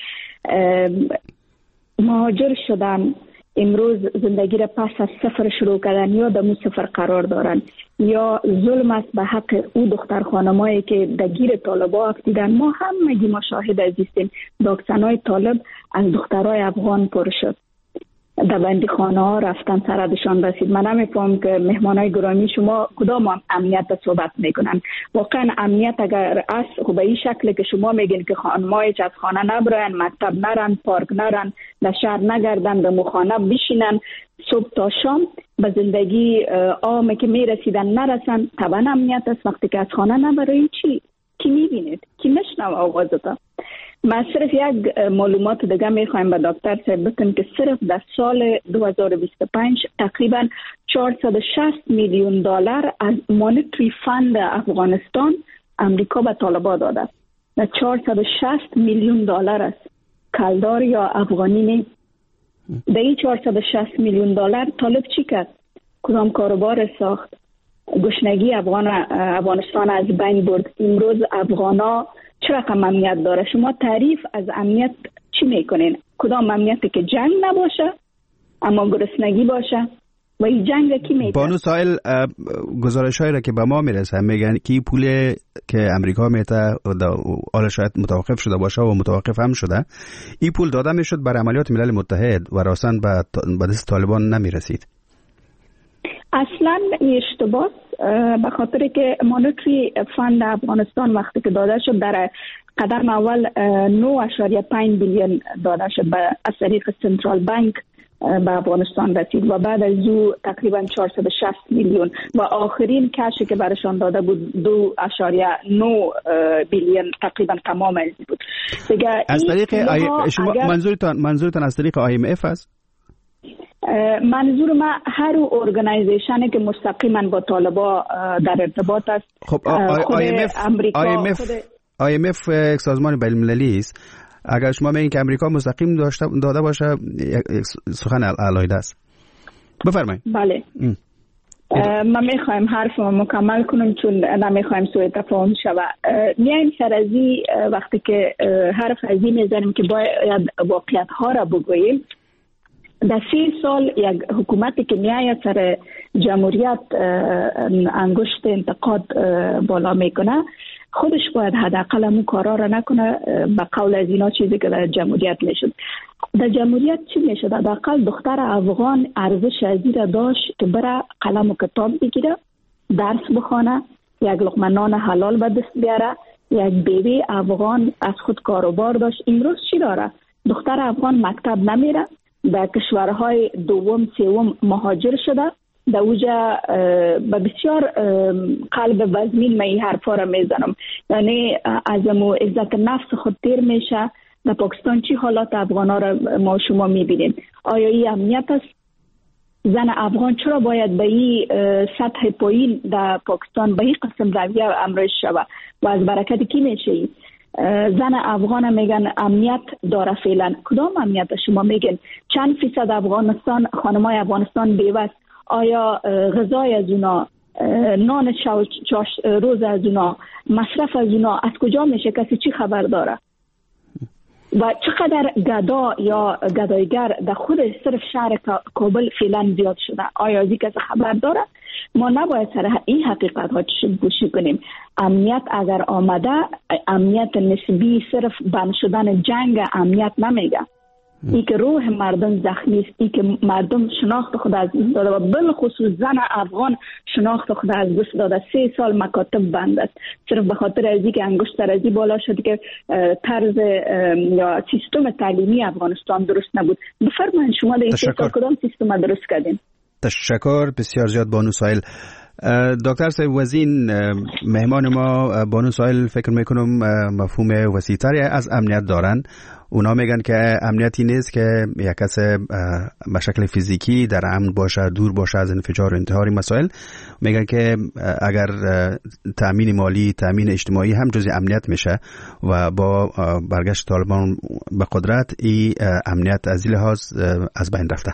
مهاجر شدن، امروز زندگی را پس از صفر شروع کردن یا در صفر قرار دارن، یا ظلم است به حق او دختر خانمایی که در گیر طالبا افتیدن. ما هم مگی مشاهده عزیزیم داکسنای طالب از دخترای افغان پر شد، در بندی خانه ها رفتن، سردشان رسید. من نمیفهم که مهمانای گرامی شما کدام هم امنیت صحبت میکنن. واقعا امنیت اگر است خب به این شکل که شما میگین که خانمای از خانه نبرن، مکتب نرن، پارک نرن، در شهر نگردن، در مخانه بشینن صبح تا شام به زندگی عامه که میرسیدن نرسن، طبعا امنیت است. وقتی که از خانه نبرین چی؟ کی میبینید؟ کی میشنو آوازتا؟ ما صرف یک معلومات دیگه میخوایم به دکتر صاحب بتیم که صرف در سال دو هزار و بیست و پنج تقریبا چهارصد و شصت میلیون دلار از مانیتری فند افغانستان امریکا به طالبا داده. و چهارصد و شصت میلیون دلار است، کلدار یا افغانی نیست. در این چهارصد و شصت میلیون دلار طالب چی کرد؟ کدام کاروبار ساخت؟ گشنگی افغان افغانستان از بین برد. امروز افغانا چه رقم امنیت داره؟ شما تعریف از امنیت چی میکنین؟ کدام امنیتی که جنگ نباشه اما گرسنگی باشه؟ و این جنگ کی میده؟ بانو سائل، گزارش‌هایی را که به ما میرسه میگن که این پول که امریکا میده حالا شاید متوقف شده باشه و متوقف هم شده، این پول داده میشد برای عملیات ملل متحد و راستن به دست طالبان نمیرسید. اصلا این اشتباه، به خاطر که مانیتری فند افغانستان وقتی که داده شد در قدم اول نه اشاریه پنج بیلیون داده شد از طریق سنترال بانک به افغانستان رسید و بعد از او تقریبا چهارصد و شصت میلیون و آخرین کشی که برشان داده بود دو اشاریه نه بیلیون تقریبا تمام بود. از طریق آی... شما اگر... منظورتان منظورتان از طریق آی ام اف است؟ منظور ما هر ارگانایزیشنی که مستقیما با طالبا در ارتباط است. خب آی ام اف امریکا آی ام اف خود... آی ام اف یک سازمان بین المللی است. اگر شما میگین که امریکا مستقیم داشته داده باشه یک سخن علایده است. بفرمایید. بله. ما میخوایم حرف ما مکمل کنیم چون نمیخوایم سوء تفاهم شود. میایم سر از این وقتی که حرف از این میزنیم که باید واقعیت ها را بگوییم. در سی سال یک حکومتی که میآید سر جمهوریت انگشت انتقاد بالا میکنه، خودش باید حداقل همون کارا را نکنه. به قول از اینا چیزی که در جمهوریت میشد، در جمهوریت چی میشد؟ حداقل دختر افغان ارزش از این را داشت که بره قلم و کتاب بگیره، درس بخونه، یک لقمه نان حلال به دست بیاره، یک بیبی افغان از خود کاروبار داشت. امروز چی داره؟ دختر افغان مکتب نمیره، در کشورهای دوم سوم مهاجر شده. در اوجا به بسیار قلب وزمین من این حرفا را میزنم، یعنی از امو عزت نفس خود تیر میشه. در پاکستان چی حالات افغانا را ما شما میبینیم؟ آیا این امنیت است؟ زن افغان چرا باید به این سطح پایین در پاکستان به این قسم رویه امرش شود و از برکت کی میشه این؟ زن افغان میگن امنیت داره فعلا. کدام امنیت شما میگن؟ چند فیصد افغانستان خانمای افغانستان بیوه؟ آیا غذای از اونا، نان شب روز از اونا، مصرف از اونا از کجا میشه؟ کسی چی خبر داره؟ و چقدر گدا یا گدایگر در خود صرف شهر کابل فعلا زیاد شده؟ آیا از این کسی خبر داره؟ ما نباید سر این حقیقت ها گوشی کنیم. امنیت اگر آمده، امنیت نسبی صرف بند شدن جنگ امنیت نمیگه. ای که روح مردم زخمی است، ای که مردم شناخت خود از دست داده و بالخصوص زن افغان شناخت خود از دست داده. سه سال مکاتب بند است صرف به خاطر از اینکه انگشت رزی بالا شد که طرز یا سیستم تعلیمی افغانستان درست نبود. بفرمایید شما در این سه سال کدام سیستم درست کردین؟ تشکر بسیار زیاد بانو سایل. دکتر صاحب وزین، مهمان ما بانو سایل فکر میکنم مفهوم وسیع‌تری از امنیت دارن. اونا میگن که امنیتی نیست که یک کس به شکل فیزیکی در امن باشه، دور باشه از انفجار و انتحاری مسائل. میگن که اگر تأمین مالی، تأمین اجتماعی هم جزء امنیت میشه و با برگشت طالبان به قدرت این امنیت از این لحاظ از بین رفته.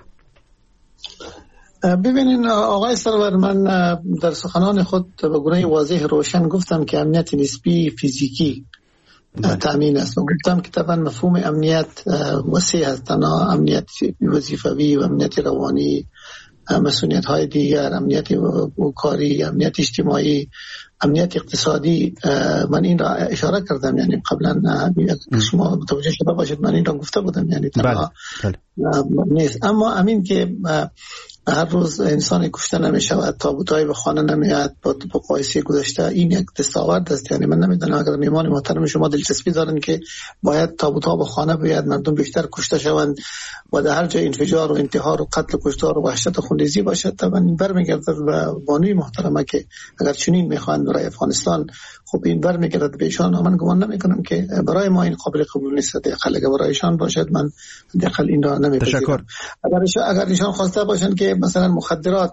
ببینین آقای سرور، من در سخنان خود به گونه واضح روشن گفتم که امنیت نسبی فیزیکی تامین است. گفتم که طبعا مفهوم امنیت وسیع است، تنها امنیت وظیفوی و امنیت روانی، مسئولیت های دیگر، امنیت کاری، امنیت اجتماعی، امنیت اقتصادی. من این را اشاره کردم، یعنی قبلا شما متوجه شده باشید من این را گفته بودم، یعنی تنها نیست. اما امین که هر روز انسان کشته نمیشود، تابوتایی به خانه نمیاد، با مقایسه گذشته این یک دستاورد است. یعنی من نمیدونم اگر میهمان محترم شما دلچسپی دارن که باید تابوت‌ها به خانه بیاد، مردم بیشتر کشته شوند و در هر جای انفجار و انتحار و قتل و کشتار و وحشت و خونریزی باشد، طبعا این برمیگردد به بانوی محترمه که اگر چنین میخوان برای افغانستان، خب این برمیگردد به ایشان. من گمان نمیکنم که برای ما این قابل قبول نیست. دقیقاً اگر برای ایشان باشد من دقیقاً این را نمیپذیرم. اگر اگر ایشان خواسته باشند که مثلا مخدرات،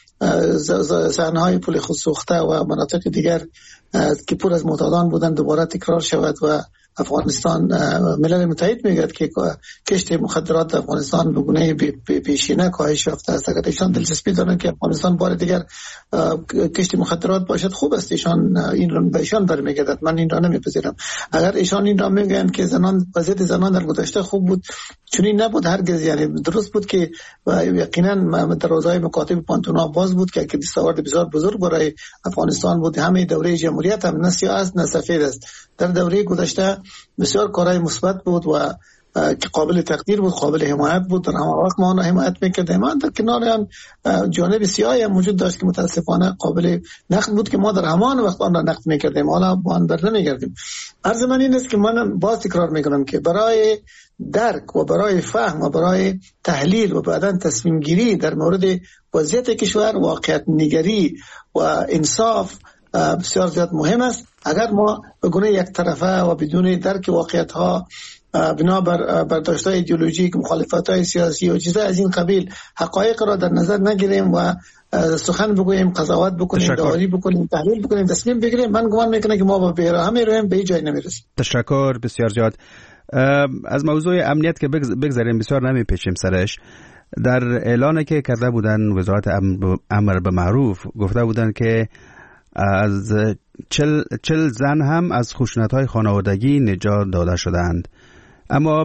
صحنه‌های پل خود سوخته و مناطق دیگر که پر از معتادان بودند دوباره تکرار شود و افغانستان، ملل متحد میگه که کشت مخدرات افغانستان به گونه پیشینه کاهش یافته است. اگر ایشان دلچسپی دارن که افغانستان بار دیگر کشت مخدرات باشد، خوب است، ایشان این را به ایشان برمیگردد، من این را نمیپذیرم. اگر ایشان این را میگن که زنان، وضعیت زنان در گذشته خوب بود، چنین نبود هرگز. یعنی درست بود که یقینا دروازه‌های مکاتب پانتونا باز بود که دستاورد بسیار بزرگ برای افغانستان بود. همه دوره جمهوریت هم نه سیاه است نه سفید است. در دوره گذشته بسیار کارهای مثبت بود و که قابل تقدیر بود، قابل حمایت بود. در همه وقت ما آن حمایت میکردیم. من در کنار آن جانب سیاهی هم وجود داشت که متاسفانه قابل نقد بود که ما در همان وقت آن را نقد میکردیم، حالا با آن بر نمیگردیم. عرض من این است که من باز تکرار میکنم که برای درک و برای فهم و برای تحلیل و بعداً تصمیم گیری در مورد وضعیت کشور، واقعیت نگری و انصاف بسیار زیاد مهم است. اگر ما به گونه یک طرفه و بدون درک واقعیت ها، بنا بر برداشت‌های ایدئولوژیک، مخالفت‌های سیاسی و چیزا از این قبیل حقایق را در نظر نگیریم و سخن بگوییم، قضاوت بکنیم، داوری بکنیم، تحلیل بکنیم، تصمیم بگیریم، من گمان میکنم که ما با بیراه میرویم به جای نمیرسیم. تشکر بسیار زیاد. از موضوع امنیت که بگذاریم، بسیار نمیپیچیم سرش. در اعلانی که کرده بودن وزارت امر به معروف، گفته بودن که از چل, چل زن هم از خشونت‌های خانوادگی نجات داده شدند. اما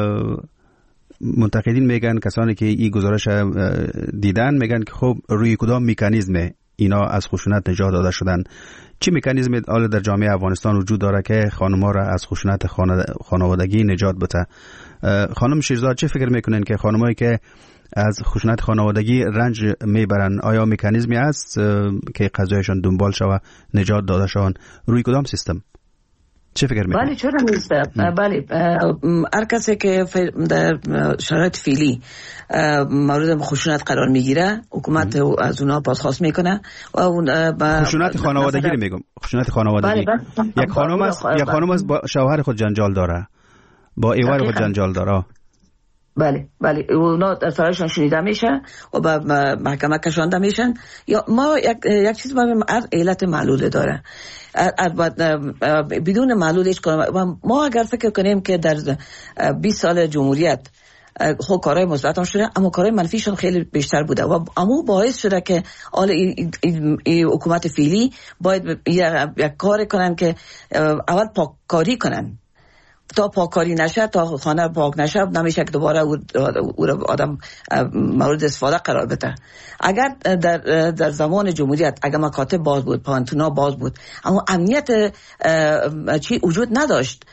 منتقدین میگن، کسانی که این گزارش دیدن میگن که خب روی کدام مکانیزم اینا از خشونت نجات داده شدن؟ چی مکانیزم حالا در جامعه افغانستان وجود داره که خانم‌ها را از خشونت خانوادگی نجات بده؟ خانم شیرزاد چه فکر میکنین که خانمایی که از خشونت خانوادگی رنج میبرن، آیا مکانیزمی است که قضایشان دنبال شود، نجات داده شوند؟ روی کدام سیستم؟ چه فکر میکنید؟ بله چرا نیست؟ بله هر کسی که در شرایط فعلی مورد خشونت قرار میگیره، حکومت از اونها بازخواست میکنه و اون خشونت خانوادگی رو میگم، خشونت خانوادگی. یک خانم است یک خانم است با شوهر خود جنجال داره، با ایوان خود جنجال داره. بله بله اونا در سرایشان شنیده میشه و به محکمه کشانده میشن. یا ما یک یک چیز باید هر علت معلوله داره، بدون معلول هیچ کنم. ما اگر فکر کنیم که در بیست سال جمهوریت خب کارهای مثبت هم شده، اما کارهای منفیشون خیلی بیشتر بوده و امو باعث شده که حالا این حکومت فعلی باید یک کار کنن که اول پاککاری کنن تا پاککاری نشه، تا خانه پاک نشه، نمیشه که دوباره او رو آدم مورد استفاده قرار بده. اگر در در زمان جمهوریت اگر مکاتب باز بود، پانتونا باز بود، اما امنیت چی وجود نداشت،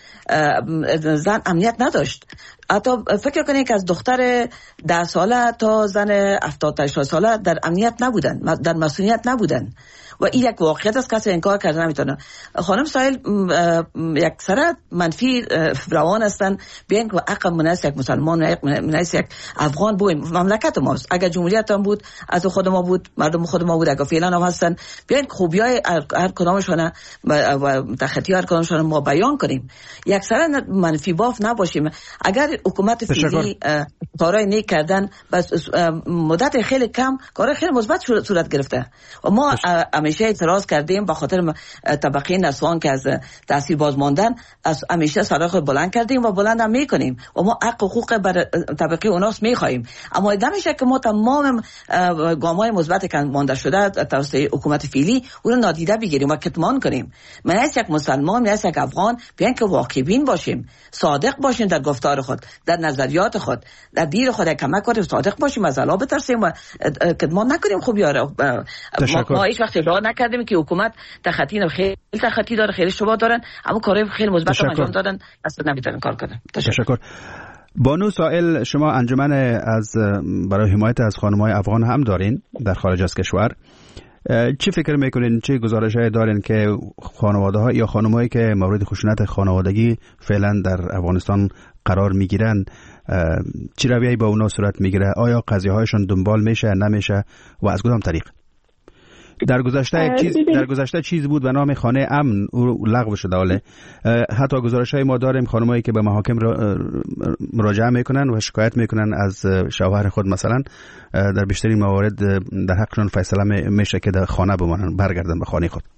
زن امنیت نداشت. حتی فکر کنید که از دختر ده ساله تا زن هفتاد ساله در امنیت نبودن، در مسئولیت نبودن و این یک واقعیت است، کسی انکار کرده نمیتونه. خانم سایل یک سره منفی روان هستن، بیان که حق مناسب یک مسلمان، مناسب یک افغان بود، مملکت ماست. اگر جمهوریت هم بود از خود ما بود، مردم خود ما بود، اگر فعلا هم هستن، بیان خوبیای هر کدامشون و تخطی هر کدامشون ما بیان کنیم، یک سره منفی باف نباشیم. اگر حکومت فعلی کارهای نیک کردن، بس مدت خیلی کم کارهای خیلی مثبت صورت گرفته و ما همیشه اعتراض کردیم به خاطر طبقه نسوان که از تحصیل باز ماندن، از همیشه صدای خود بلند کردیم و بلند هم میکنیم و ما حق حقوق بر طبقه اوناست میخوایم. اما نمیشه که ما تمام گام‌های مثبت که مانده شده توسط حکومت فعلی اون رو نادیده بگیریم و کتمان کنیم. من از یک مسلمان، من از یک افغان، بیان که واقع بین باشیم، صادق باشیم در گفتار خود، در نظریات خود، در دین خود کمک کنیم، صادق باشیم، از الله بترسیم و کتمان نکنیم. خوب یاره ما هیچ وقت ادعا نکردیم که حکومت تخطی خیلی تخطی داره، خیلی اشتباه دارن، اما کارهای خیلی مثبت انجام دادن، اصلا نمیتونن کار کنن. تشکر. تشکر. بانو سائل، شما انجمن از برای حمایت از خانم‌های افغان هم دارین در خارج از کشور. چی فکر میکنین، چه گزارش‌هایی دارین که خانواده‌ها یا خانم‌هایی که مورد خشونت خانوادگی فعلا در افغانستان قرار میگیرن، چی رویه‌ای با اونا صورت میگیره؟ آیا قضیه‌هایشون دنبال میشه، نمیشه و از کدام طریق؟ در گذشته یک چیز در گذشته چیز بود به نام خانه امن، او لغو شده. ولی حتی گزارش‌های ما داریم خانمایی که به محاکم مراجعه میکنن و شکایت میکنن از شوهر خود، مثلا در بیشترین موارد در حقشون فیصله میشه که در خانه بمانن، برگردن به خانه خود.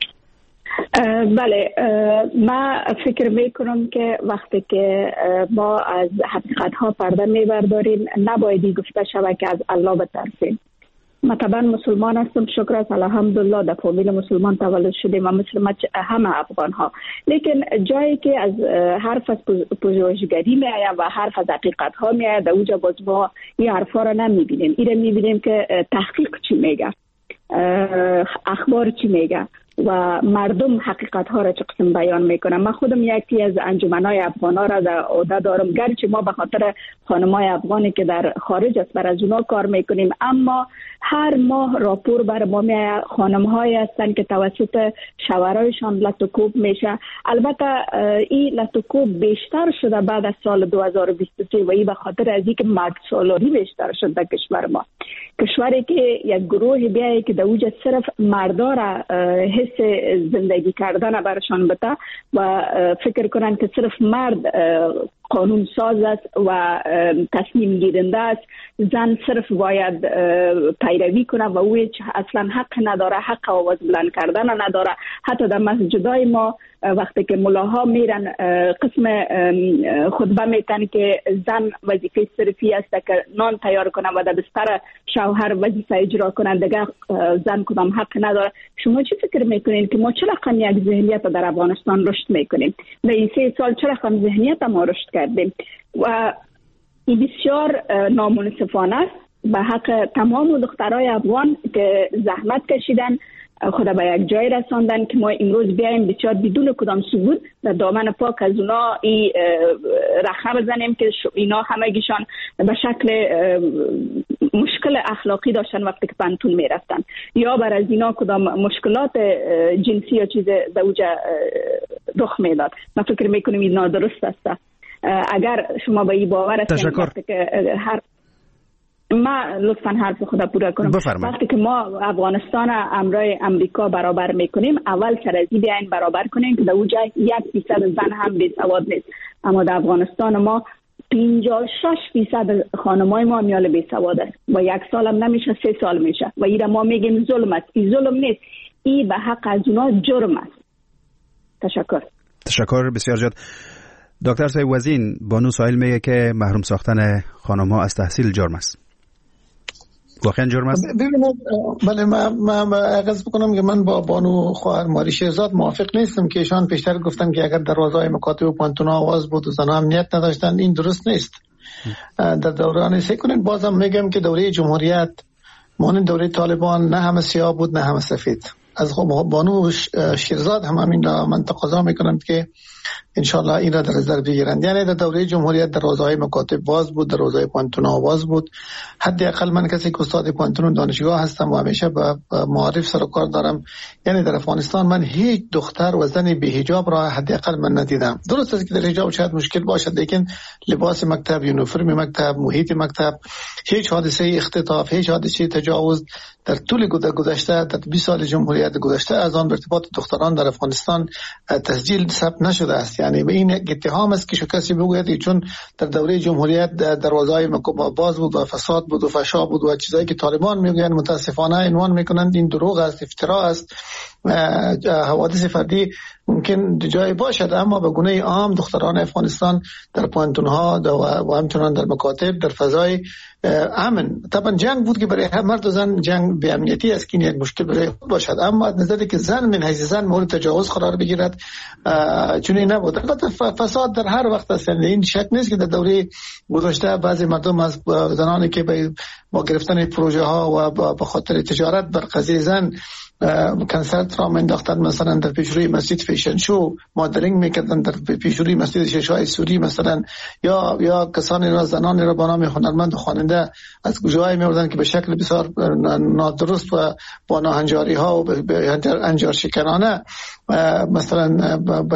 بله، من فکر میکنم که وقتی که ما از حقیقت ها پرده میبرداریم، نبایدی گفته شود که از الله بترسیم. من طبعا مسلمان هستم، شکر است، الحمدلله در فامیل مسلمان تولد شدیم و مثل همه افغان ها. لیکن جایی که از حرف از پژوهشگری می آید و حرف از حقیقت ها می آید، در اونجا باز ما این حرفا را نمی بینیم. این می بینیم که تحقیق چی میگه، اخبار چی میگه و مردم حقیقت ها را چه قسم بیان میکنن. من خودم یکی از انجمنهای افغان ها را در عهده دارم، گرچه ما به خاطر خانمای افغانی که در خارج است بر از اونا کار میکنیم، اما هر ماه راپور بر ما میاد خانم هایی هستن که توسط شوهرایشان لطوکوب میشه. البته این لطوکوب بیشتر شده بعد از سال دو هزار و بیست و سه و این به خاطر از اینکه مرد سالاری بیشتر شده در کشور ما، کشوری که یک گروه بیایی که در اوج صرف مردا را حس زندگی کردن برشان بده و فکر کنن که صرف مرد قانون ساز است و تصمیم گیرنده است، زن صرف باید پیروی کنه و او اصلا حق نداره، حق آواز بلند کردن نداره. حتی در مسجدای ما وقتی که ملاها میرن قسم خطبه میتن که زن وظیفه صرفی است که نان تیار کنه و در بستر شوهر وظیفه اجرا کنه، دیگه زن کدام حق نداره. شما چی فکر میکنین که ما چه رقم یک ذهنیت در افغانستان رشد میکنیم؟ در این سه سال چه رقم ذهنیت ما رشد کردیم و این بسیار نامنصفانه است به حق تمام دخترای افغان که زحمت کشیدن، خدا به یک جای رساندن که ما امروز بیایم بسیار بدون کدام ثبوت در دامن پاک از اونا این رخنه بزنیم که اینا همگیشان به شکل مشکل اخلاقی داشتن وقتی که پانتون میرفتن، یا بر از اینا کدام مشکلات جنسی یا چیز در اوجا رخ میداد. من فکر میکنم این نادرست است. اگر شما به این باور هستید وقتی که هر ما لطفاً حرف خدا پورا کنم، بفرمایید. وقتی که ما افغانستان امرای امریکا برابر میکنیم، اول سر از این بیاین برابر کنیم که در اونجا یک فیصد زن هم بی سواد نیست، اما در افغانستان ما پنجاه و شش فیصد خانمای ما میال بی سواد است و یک سال هم نمیشه، سه سال میشه و این ما میگیم ظلم است. این ظلم نیست، این به حق از اونا جرم است. تشکر. تشکر بسیار زیاد. دکتر سعید وزین، بانو سائل میگه که محروم ساختن خانم‌ها از تحصیل جرم است. واقعا جرم است؟ ببینید بله من من عرض بکنم که من با بانو خواهر ماری شهرزاد موافق نیستم که ایشان پیشتر گفتن که اگر دروازه‌های مکاتب و پانتون‌ها آواز بود و زنان امنیت نداشتن. این درست نیست. در دوران سه کنین بازم میگم که دوره جمهوریت مانند دوره طالبان نه همه سیاه بود نه همه سفید. از بانو شیرزاد هم همین من تقاضا میکنم که انشالله این را در نظر بگیرند. یعنی در دوره جمهوریت دروازه‌های مکاتب باز بود، دروازه‌های پانتون‌ها باز بود. حداقل من کسی که استاد پانتون دانشگاه هستم و همیشه با معارف سر و کار دارم، یعنی در افغانستان من هیچ دختر و زن بی حجاب را حداقل من ندیدم. درست است که در حجاب شاید مشکل باشد، لیکن لباس مکتب، یونیفرم مکتب، محیط مکتب، هیچ حادثه اختطاف، هیچ حادثه تجاوز در طول گذشته در بیست سال جمهوریت گذشته از آن ارتباط دختران در افغانستان تسجیل ثبت نشده است. یعنی به این اتهام است که کسی بگوید چون در دوره جمهوریت دروازه‌های باز بود و فساد بود و فحشا بود و چیزایی که طالبان میگن متاسفانه عنوان میکنند این دروغ است، افترا است. حوادث فردی ممکن جای باشد، اما به گونه عام دختران افغانستان در پانتون‌ها و همچنان در مکاتب در فضای امن، طبعا جنگ بود که برای مرد و زن جنگ به امنیتی است که این یک مشکل برای خود باشد، اما از نظری که زن من حیث زن مورد تجاوز قرار بگیرد چون این نبود. البته فساد در هر وقت است، این شک نیست که در دوره گذشته بعضی مردم از زنانی که با گرفتن پروژه ها و به خاطر تجارت بر قضیه زن کنسرت را انداختن، مثلا در پیشروی مسجد فیشن شو مادرینگ میکردن، در پیشروی مسجد شیشه‌های سوری مثلا، یا یا کسانی را زنانی را با نام هنرمند و خواننده از گوجه‌های میوردن که به شکل بسیار نادرست و با ناهنجاری ها و به انجار شکنانه مثلا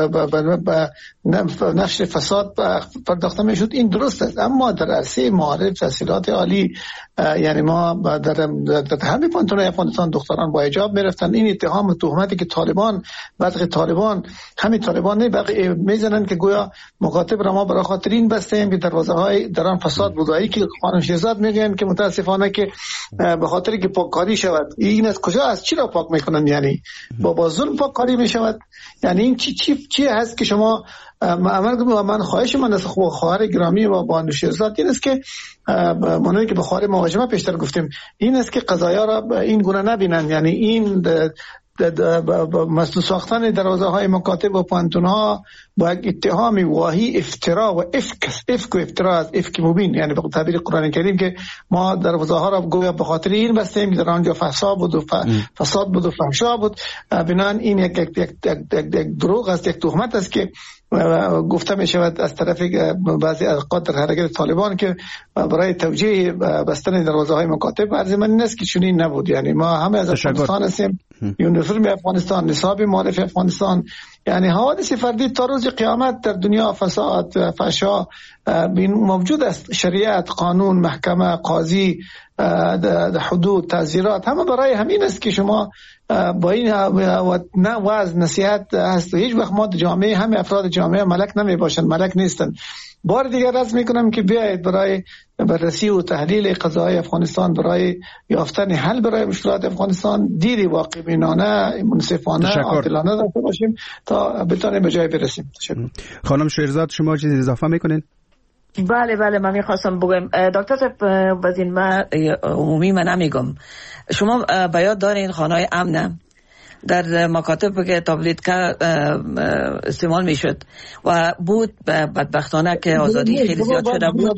به نشر فساد پرداخته میشد. این درست است، اما در عرصه معارف تحصیلات عالی یعنی ما در, در همه پانتون‌های افغانستان دختران با حجاب میرفتن. این اتهام و تهمتی که طالبان بعد طالبان همین طالبان نه بقیه میزنن که گویا مکاتب را ما برای خاطر این بستیم که دروازه‌های در آن فساد بودایی که خانم شهرزاد میگن که متاسفانه که به خاطر که پاککاری شود. این از کجا از چی را پاک میکنن؟ یعنی با با ظلم پاککاری میشود. یعنی این چی چی چی هست که شما عمل کنید؟ من خواهش من از خواهر گرامی و بانو شهرزاد این است که مانند که به خواهر مواجمه پیشتر گفتیم این است که قضایا را این گونه نبینند. یعنی این مسئول ساختن دروازه های مکاتب و پانتون‌ها با یک اتهام واهی افترا و افک افک و افترا از افک مبین، یعنی به تعبیر قرآن کریم که ما دروازه ها را گویا به خاطر این بستیم که در آنجا فساد بود و فساد بود و فحشا بود. بنان این یک یک یک دروغ است، یک تهمت است که گفته می شود از طرف بعضی اوقات در حرکت طالبان که برای توجیه بستن دروازه های مکاتب. عرض من این است که چنین نبود. یعنی ما همه از افغانستان هستیم، یونیفرم افغانستان، نصاب معرف افغانستان، یعنی حوادث فردی تا روز قیامت در دنیا فساد فحشا موجود است. شریعت، قانون، محکمه، قاضی، حدود، تعزیرات همه برای همین است که شما با این نه واز نصیحت هست. هیچ وقت ما جامعه همه افراد جامعه ملک نمی باشند، ملک نیستن. بار دیگر عرض میکنم که بیایید برای بررسی و تحلیل قضایا افغانستان، برای یافتن حل برای مشکلات افغانستان دیدی واقع بینانه، منصفانه، عادلانه داشته باشیم تا بتونیم به جای برسیم. تشکر. خانم شهرزاد شما چیزی اضافه میکنین؟ بله بله من میخواستم بگم دکتر صاحب باز این من عمومی من نمیگم. شما بیاد دارین خانه‌های امنه در مکاتب که تابلیت که استعمال میشد و بود بدبختانه که آزادی خیلی زیاد شده بود.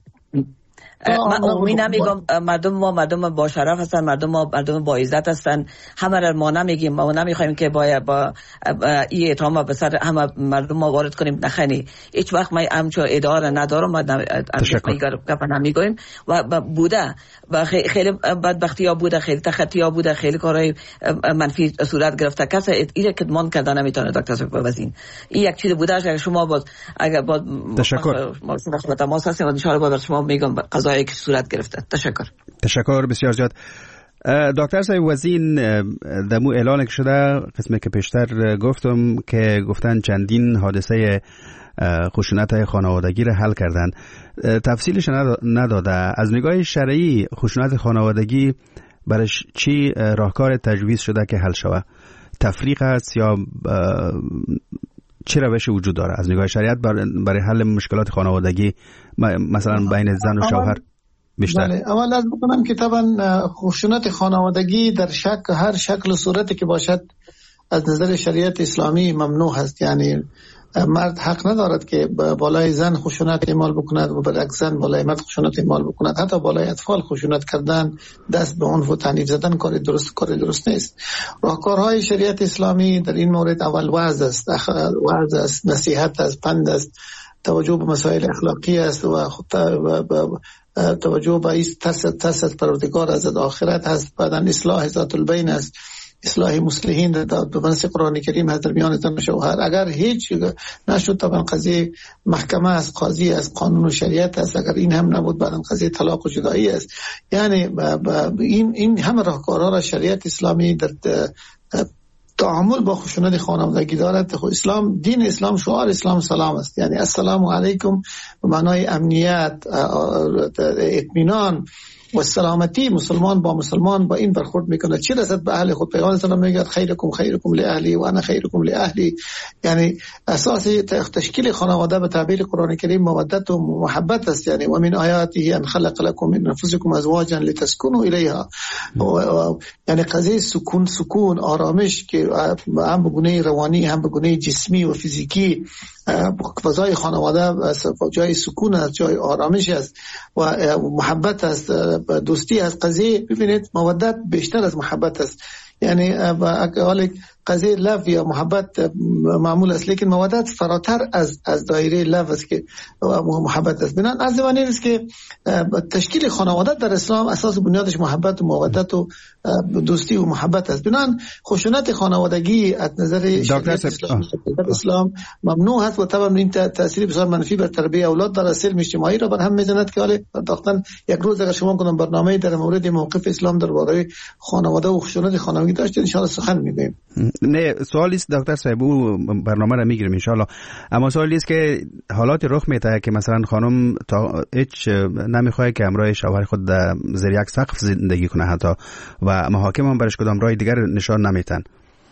من عمومی نمیگم، مردم ما مردم با شرف هستن، مردم ما مردم با عزت هستن، همه را ما نمیگیم، ما نمیخوایم که با با این اتهام به سر همه مردم ما وارد کنیم. نخنی هیچ وقت من همچو ادعا ندارم، ما گپ نمیگیم و بوده و خیلی بدبختی ها بوده، خیلی تخطی ها بوده، خیلی کارهای منفی صورت گرفته. کسی اینو کدمان کردن نمیتونه. دکتر صاحب وزین این یک چیز بوده. اگر شما باز اگر باز تشکر ما تماس هستیم ان شاء الله با شما میگم قضا که صورت گرفته. تشکر. تشکر بسیار زیاد. دکتر صاحب وزین دمو اعلان شده قسمی که پیشتر گفتم که گفتن چندین حادثه خشونت خانوادگی را حل کردن. تفصیلش نداده. از نگاه شرعی خشونت خانوادگی برای چی راهکار تجویز شده که حل شود؟ تفریق است یا چه روش وجود داره از نگاه شریعت برای حل مشکلات خانوادگی مثلا بین زن و شوهر؟ بیشتر؟ بله، اول از بکنم که طبعا خشونت خانوادگی در شک هر شکل و صورتی که باشد از نظر شریعت اسلامی ممنوع هست. یعنی مرد حق ندارد که بالای زن خشونت اعمال بکند و برعکس زن بالای مرد خشونت اعمال بکند. حتی بالای اطفال خشونت کردن، دست به عنف و تعنیف زدن کار درست کار درست نیست. راهکارهای شریعت اسلامی در این مورد اول وعظ است، وعظ است، نصیحت است، پند است، توجه به مسائل اخلاقی است و توجه به این ترس ترس از پروردگار از آخرت هست. بعداً اصلاح ذات البین است، اصلاح مصلحین در بنص قرآن کریم هست در میان زن و شوهر. اگر هیچ نشد طبعا قضیه محکمه است، قاضی است، قانون و شریعت است. اگر این هم نبود بعداً قضیه طلاق و جدایی است. یعنی این این همه راهکارها را شریعت اسلامی در تعامل با خشونت خانوادگی دارد. اسلام، دین اسلام، شعار اسلام سلام است. یعنی السلام علیکم به معنای امنیت، اطمینان و سلامتی. مسلمان با مسلمان با این برخورد میکنه. چی رسد به اهل خود؟ پیغمبر اسلام میگه خیرکم خیرکم لاهلی و انا خیرکم لاهلی. یعنی اساس تشکیل خانواده به تعبیر قرآن کریم مودت و محبت است. یعنی و من آیاته ان خلق لكم من انفسکم ازواجا لتسكنوا الیها. یعنی قضیه سکون، سکون، آرامش که هم به گونه روانی هم به گونه جسمی و فیزیکی فضای خانواده جای سکون است، جای آرامش است و محبت است، دوستی است. قضیه ببینید مودت بیشتر از محبت است. یعنی حالا قضیه لف یا محبت معمول است، لیکن مودت فراتر از از دایره لف است که محبت است. بنابراین از زمانی است که تشکیل خانواده در اسلام اساس بنیادش محبت و مودت و دوستی و محبت است. بنابراین خشونت خانوادگی از نظر شریعت اسلام, اسلام ممنوع است و طبعا این تاثیر بسیار منفی بر تربیت اولاد دارد. سلم اجتماعی را بر هم میزند که حالا داختن یک روز اگر شما کنم برنامه در مورد موقف اسلام درباره خانواده و خشونت خانوادگی داشتید ان شاء الله سخن میگیم. نه سوالی است دکتر صاحب، او برنامه را میگیریم ان شاء الله. اما سوالی است که حالات رخ میده که مثلا خانم تا هیچ نمیخواد که همراه شوهر خود در زیر یک سقف زندگی کنه حتی و محاکم هم برش کدام راه دیگر نشان نمیتن.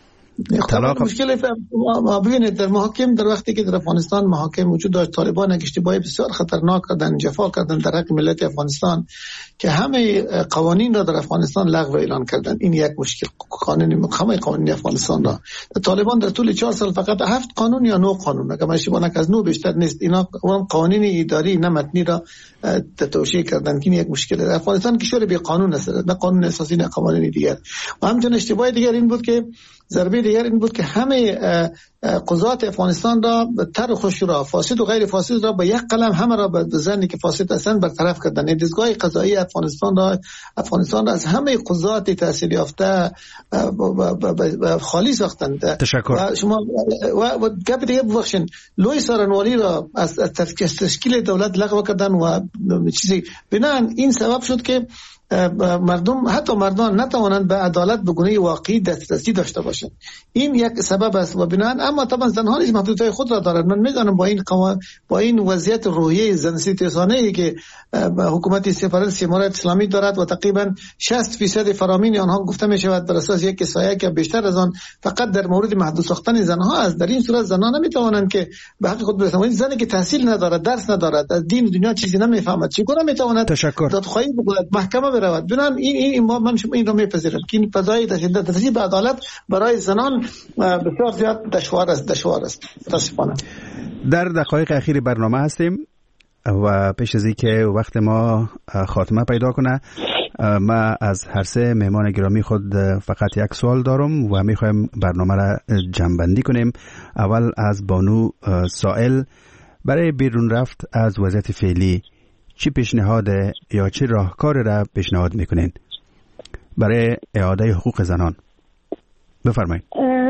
طلاق مشکل ما ببینید در محاکم در وقتی که در افغانستان محاکم وجود داشت، طالبان اشتباهی بسیار خطرناک کردن، جفا کردن در حق ملت افغانستان که همه قوانین را در افغانستان لغو اعلان کردن. این یک مشکل. قانون همه قوانین افغانستان را طالبان در طول چهار سال فقط هفت قانون یا نه قانون، اگر من اشتباه نکنم از نه بیشتر نیست، اینا قوانین اداری نه متنی را توشیح کردن. این یک مشکل در افغانستان کشور بی قانون است، نه قانون اساسی نه قوانین دیگر. و همچنین اشتباه دیگر این بود که ضربه دیگر این بود که همه قضات افغانستان را تر و خوش را، فاسد و غیر فاسد را با یک قلم همه را به زنی که فاسد هستند برطرف کردن. دستگاه قضایی افغانستان را افغانستان را از همه قضات تحصیل یافته خالی ساختند. تشکر. و شما و گپ دیگه ببخشید، لوی سارنوالی را از تشکیل دولت لغو کردن و چیزی. بنان این سبب شد که مردم حتی مردان نتوانند به عدالت به گونه واقعی دسترسی داشته باشند. این یک سبب است و بنان اما طبعا زنها نیز محدودیت‌های خود را دارند. من می‌دانم با این قوانین با این وضعیت روحیه زن‌ستیزانه‌ای که حکومت سفارت امارات اسلامی دارد و تقریبا شصت درصد فرامین آنها گفته می‌شود بر اساس یک سایه که بیشتر از آن فقط در مورد محدود ساختن زنها است. در این صورت زنان نمی‌توانند که به حق خود برسند. زنی که تحصیل ندارد، درس ندارد، از دین و دنیا چیزی نمی‌فهمد، چگونه می‌تواند دادخواهی بکند، محکمه برود؟ بنان این این ما من شما این رو میپذیرم که این فضای دسترسی به عدالت برای زنان بسیار زیاد دشوار است دشوار است متاسفانه. در دقایق اخیر برنامه هستیم و پیش از اینکه وقت ما خاتمه پیدا کنه، ما از هر سه مهمان گرامی خود فقط یک سوال دارم و میخوایم برنامه را جمع‌بندی کنیم. اول از بانو سائل، برای بیرون رفت از وضعیت فعلی چی پیشنهاد یا چی راهکار را پیشنهاد میکنین برای اعاده حقوق زنان؟ بفرمایید.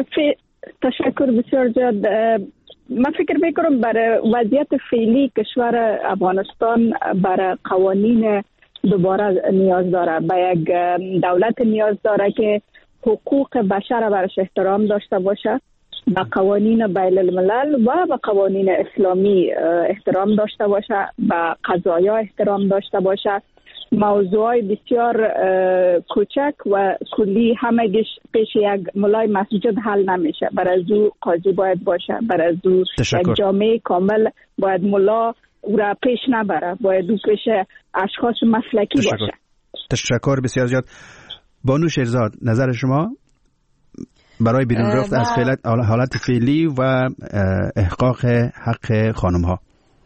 تشکر بسیار زیاد. من فکر میکنم برای وضعیت فعلی کشور افغانستان برای قوانین دوباره نیاز داره، به یک دولت نیاز داره که حقوق بشر برش احترام داشته باشه، به قوانین بین الملل و به قوانین اسلامی احترام داشته باشه، به قضایا احترام داشته باشه. موضوعات بسیار کوچک و کلی همه پیش یک ملای مسجد حل نمیشه. برای او قاضی باید باشه، برای او یک جامعه کامل باید ملا او را پیش نبره، باید دو پیش اشخاص مسلکی تشکر. باشه. تشکر بسیار زیاد. بانو شیرزاد، نظر شما برای بیرون رفت از فعلیت حالت فعلی و احقاق حق خانم ها؟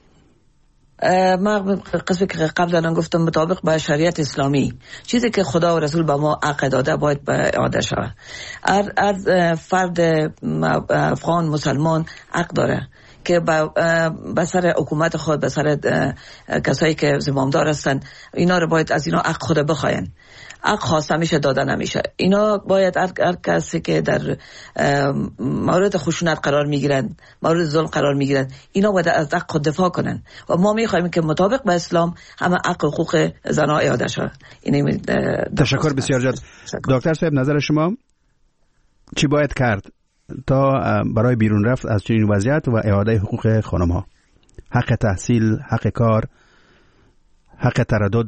ما قسمی که قبل الان گفتم مطابق با شریعت اسلامی چیزی که خدا و رسول به ما حق داده باید به اعاده شود. از فرد افغان مسلمان حق داره که به سر حکومت خود، به سر کسایی که زمامدار هستن، اینا رو باید از اینا حق خود بخواین. حق خواسته میشه، داده نمیشه. اینا باید هر, هر کسی که در مورد خشونت قرار میگیرن، مورد ظلم قرار میگیرن، اینا باید از حق خود دفاع کنن و ما میخوایم که مطابق با اسلام همه حق و حقوق زنها اعاده شود. این تشکر بسیار جد. دکتر صاحب، نظر شما چی باید کرد تا برای بیرون رفت از چنین وضعیت و اعاده حقوق خانم ها؟ حق تحصیل، حق کار، حق تردد.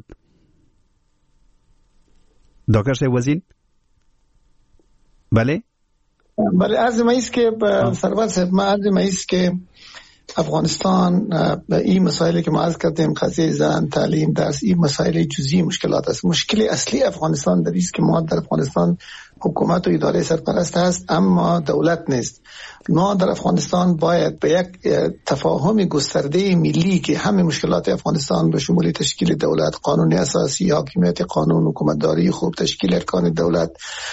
دکتر صاحب وزین؟ بله بله عرض ما ایست که سرور صاحب، ما عرض ما ایست که افغانستان این مسائلی که ما عرض کردیم، قضیه زن، تعلیم، درس، این مسائل جزئی مشکلات است. مشکل اصلی افغانستان در است که ما در افغانستان حکومت و اداره سرپرست هست اما دولت نیست. ما در افغانستان باید به یک تفاهم گسترده ملی که همه مشکلات افغانستان به شمول تشکیل دولت، قانون اساسی، حاکمیت قانون، حکومتداری خوب، تشکیل ارکان دولت،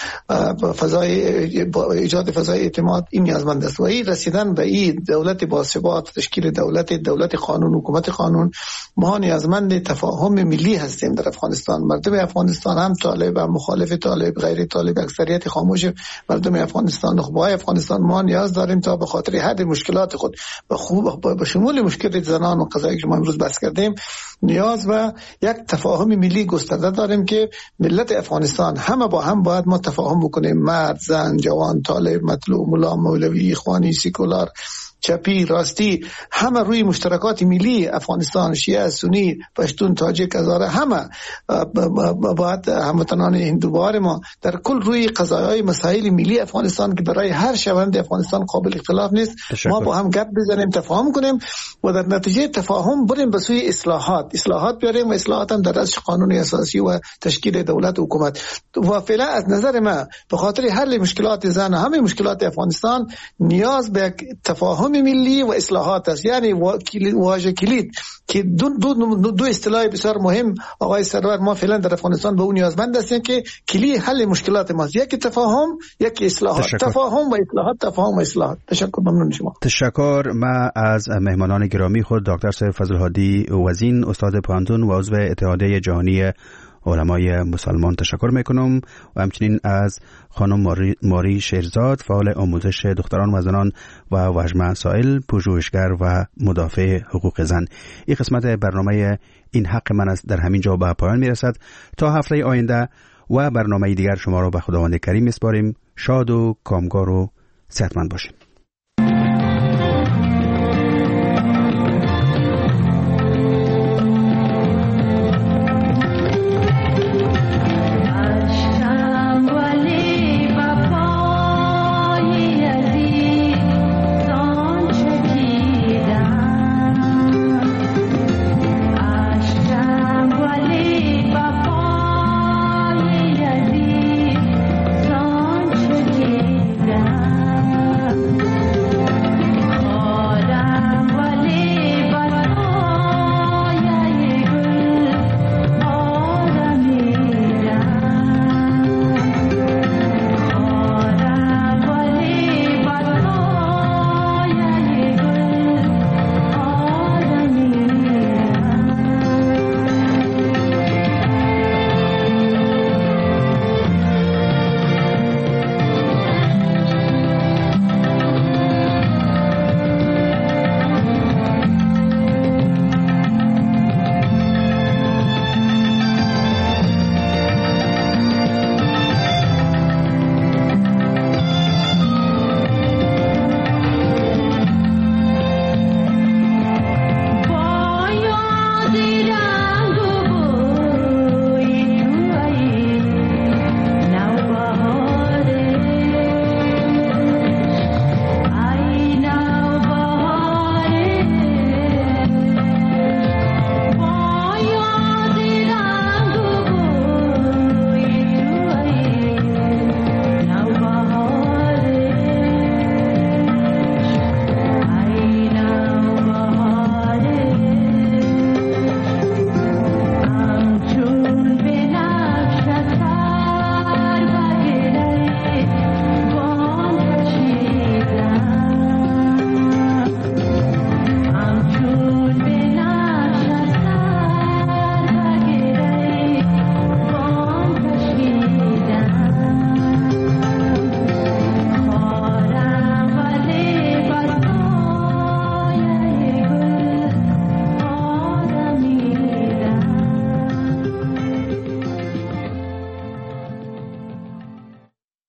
فضای ایجاد فضای اعتماد، این نیازمند است. و این رسیدن به این دولت باثبات، تشکیل دولت دولت قانون، حکومت قانون، ما نیازمند تفاهم ملی هستیم در افغانستان. مردم افغانستان هم طالب، هم مخالف طالب، غیر طالب، اکثریت خاموش مردم افغانستان، نخبه‌های افغانستان، ما نیاز داریم تا به خاطر حد مشکلات خود به خوب به شمول مشکلات زنان و قضایی که ما امروز بحث کردیم نیاز و یک تفاهم ملی گسترده داریم که ملت افغانستان همه با هم باید ما تفاهم بکنیم. مرد، زن، جوان، طالب، مطلوب، ملا، مولوی، اخوانی، سیکولار، چپی، راستی، همه روی مشترکات ملی افغانستان، شیعه، سنی، پشتون، تاجیک، هزاره، همه باید هموطنان هندوبار ما در کل روی قضایای مسائل ملی افغانستان که برای هر شهروند افغانستان قابل اختلاف نیست تشکر. ما با هم گپ بزنیم، تفاهم کنیم و در نتیجه تفاهم بریم به سوی اصلاحات اصلاحات بیاریم و اصلاحات هم در از قانون اساسی و تشکیل دولت و حکومت. و فعلا از نظر ما به خاطر حل مشکلات زن و همه مشکلات افغانستان نیاز به تفاهم ملی و اصلاحات است. یعنی واژه کلید که دو دو دو اصطلاح بسیار مهم آقای سرور، ما فعلا در افغانستان به اون نیازمند هستیم که کلی حل مشکلات ما، یکی تفاهم، یکی اصلاحات. تشکر. تفاهم و اصلاحات، تفاهم و اصلاحات. تشکر، ممنون شما. تشکر. ما از مهمانان گرامی خود دکتر سید فضل هادی وزین، استاد پانتون و عضو اتحادیه جهانی علمای مسلمان تشکر میکنم و همچنین از خانم ماری, ماری شیرزاد، فعال آموزش دختران و زنان و وجمه سائل، پژوهشگر و مدافع حقوق زن. این قسمت برنامه این حق من است در همین جا به پایان میرسد. تا هفته آینده و برنامه دیگر شما را به خداوند کریم میسپاریم. شاد و کامگار و صحتمند باشید.